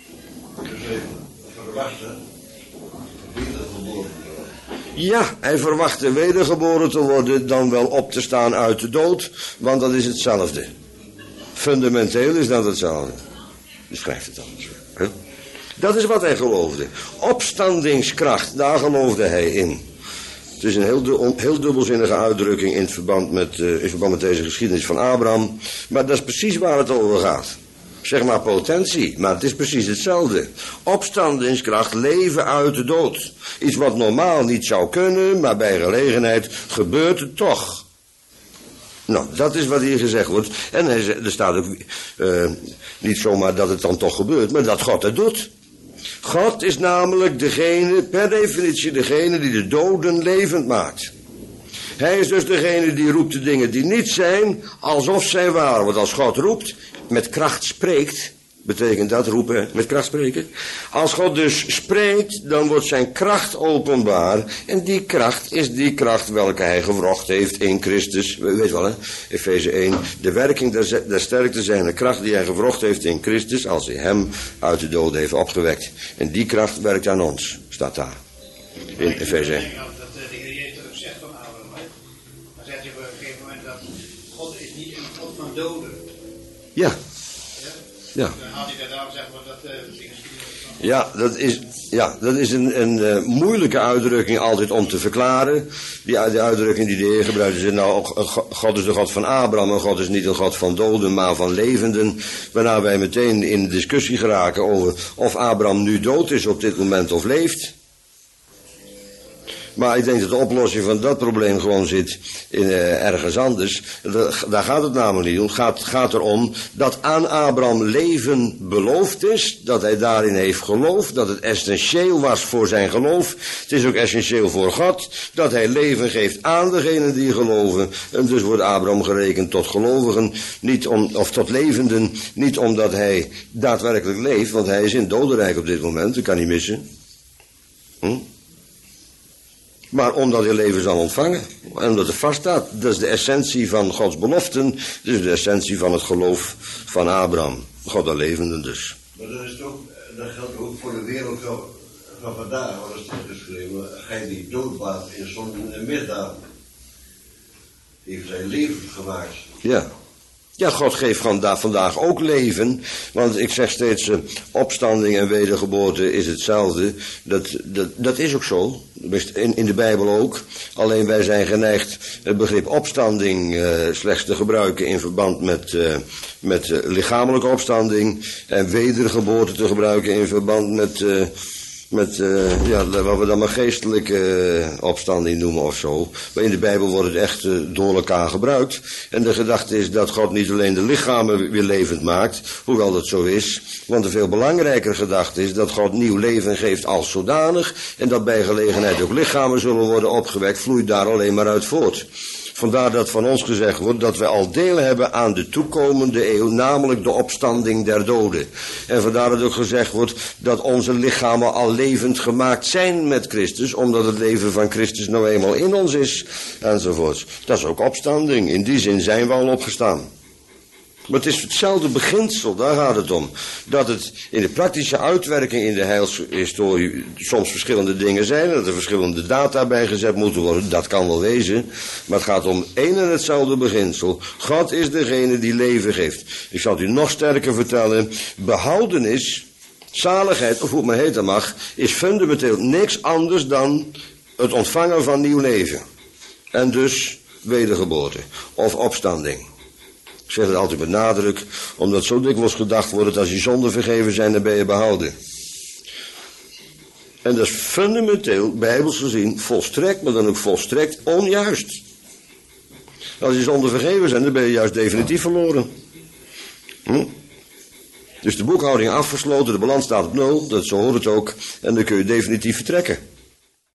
Ja, hij verwachtte wedergeboren te worden, dan wel op te staan uit de dood, want dat is hetzelfde. Fundamenteel is dat hetzelfde. Beschrijft het anders. Hè? Dat is wat hij geloofde. Opstandingskracht, daar geloofde hij in. Het is een heel, du- heel dubbelzinnige uitdrukking in verband, met, uh, in verband met deze geschiedenis van Abraham, maar dat is precies waar het over gaat. Zeg maar potentie, maar het is precies hetzelfde. Opstandingskracht, leven uit de dood. Iets wat normaal niet zou kunnen, maar bij gelegenheid gebeurt het toch. Nou, dat is wat hier gezegd wordt. En hij, er staat ook uh, niet zomaar dat het dan toch gebeurt, maar dat God het doet. God is namelijk degene, per definitie degene die de doden levend maakt. Hij is dus degene die roept de dingen die niet zijn, alsof zij waren. Want als God roept, met kracht spreekt, betekent dat roepen, met kracht spreken. Als God dus spreekt, dan wordt zijn kracht openbaar. En die kracht is die kracht welke hij gewrocht heeft in Christus. Weet wel hè, Efeze één. De werking der, der sterkte zijn de kracht die hij gewrocht heeft in Christus, als hij hem uit de doden heeft opgewekt. En die kracht werkt aan ons, staat daar. In Efeze één. Doden. Ja. Ja. Dan had hij daar zeg maar dat uh, Ja, dat is, ja, dat is een, een uh, moeilijke uitdrukking altijd om te verklaren. Die, die uitdrukking die de Heer gebruikt is, nou, God is de God van Abraham en God is niet een God van doden, maar van levenden. Waarna wij meteen in discussie geraken over of Abraham nu dood is op dit moment of leeft. Maar ik denk dat de oplossing van dat probleem gewoon zit in uh, ergens anders. Daar gaat het namelijk niet om. Het gaat, gaat erom dat aan Abraham leven beloofd is. Dat hij daarin heeft geloofd. Dat het essentieel was voor zijn geloof. Het is ook essentieel voor God. Dat hij leven geeft aan degenen die geloven. En dus wordt Abraham gerekend tot gelovigen. Niet om, of tot levenden. Niet omdat hij daadwerkelijk leeft. Want hij is in het dodenrijk op dit moment. Dat kan niet missen. Hm? Maar omdat hij leven zal ontvangen. En omdat het vaststaat. Dat is de essentie van Gods beloften. Dat is de essentie van het geloof van Abraham. God de levenden dus. Maar dat, is toch, dat geldt ook voor de wereld van, van vandaag. Wat is het geschreven? Ga je die doodbaat in zo'n misdaad. Die heeft zijn leven gemaakt. Ja. Ja, God geeft vandaag ook leven. Want ik zeg steeds, uh, opstanding en wedergeboorte is hetzelfde. Dat, dat, dat is ook zo. In, in de Bijbel ook. Alleen wij zijn geneigd het begrip opstanding uh, slechts te gebruiken in verband met, uh, met uh, lichamelijke opstanding. En wedergeboorte te gebruiken in verband met... Uh, Met, uh, ja, wat we dan maar geestelijke uh, opstanding noemen of zo. Maar in de Bijbel wordt het echt uh, door elkaar gebruikt. En de gedachte is dat God niet alleen de lichamen weer levend maakt, hoewel dat zo is. Want een veel belangrijker gedachte is dat God nieuw leven geeft als zodanig. En dat bij gelegenheid ook lichamen zullen worden opgewekt, vloeit daar alleen maar uit voort. Vandaar dat van ons gezegd wordt dat wij al deel hebben aan de toekomende eeuw, namelijk de opstanding der doden. En vandaar dat ook gezegd wordt dat onze lichamen al levend gemaakt zijn met Christus, omdat het leven van Christus nou eenmaal in ons is, enzovoorts. Dat is ook opstanding, in die zin zijn we al opgestaan. Maar het is hetzelfde beginsel, daar gaat het om. Dat het in de praktische uitwerking in de heilshistorie soms verschillende dingen zijn. Dat er verschillende data bijgezet moeten worden, dat kan wel wezen. Maar het gaat om één en hetzelfde beginsel. God is degene die leven geeft. Ik zal het u nog sterker vertellen. Behoudenis, zaligheid, of hoe het maar heten mag, is fundamenteel niks anders dan het ontvangen van nieuw leven. En dus wedergeboorte of opstanding. Ik zeg het altijd met nadruk, omdat zo dikwijls gedacht wordt dat als je zonden vergeven zijn, dan ben je behouden. En dat is fundamenteel, bijbels gezien, volstrekt, maar dan ook volstrekt onjuist. Als je zonden vergeven zijn, dan ben je juist definitief verloren. Hm? Dus de boekhouding afgesloten, de balans staat op nul, dat zo hoort het ook, en dan kun je definitief vertrekken.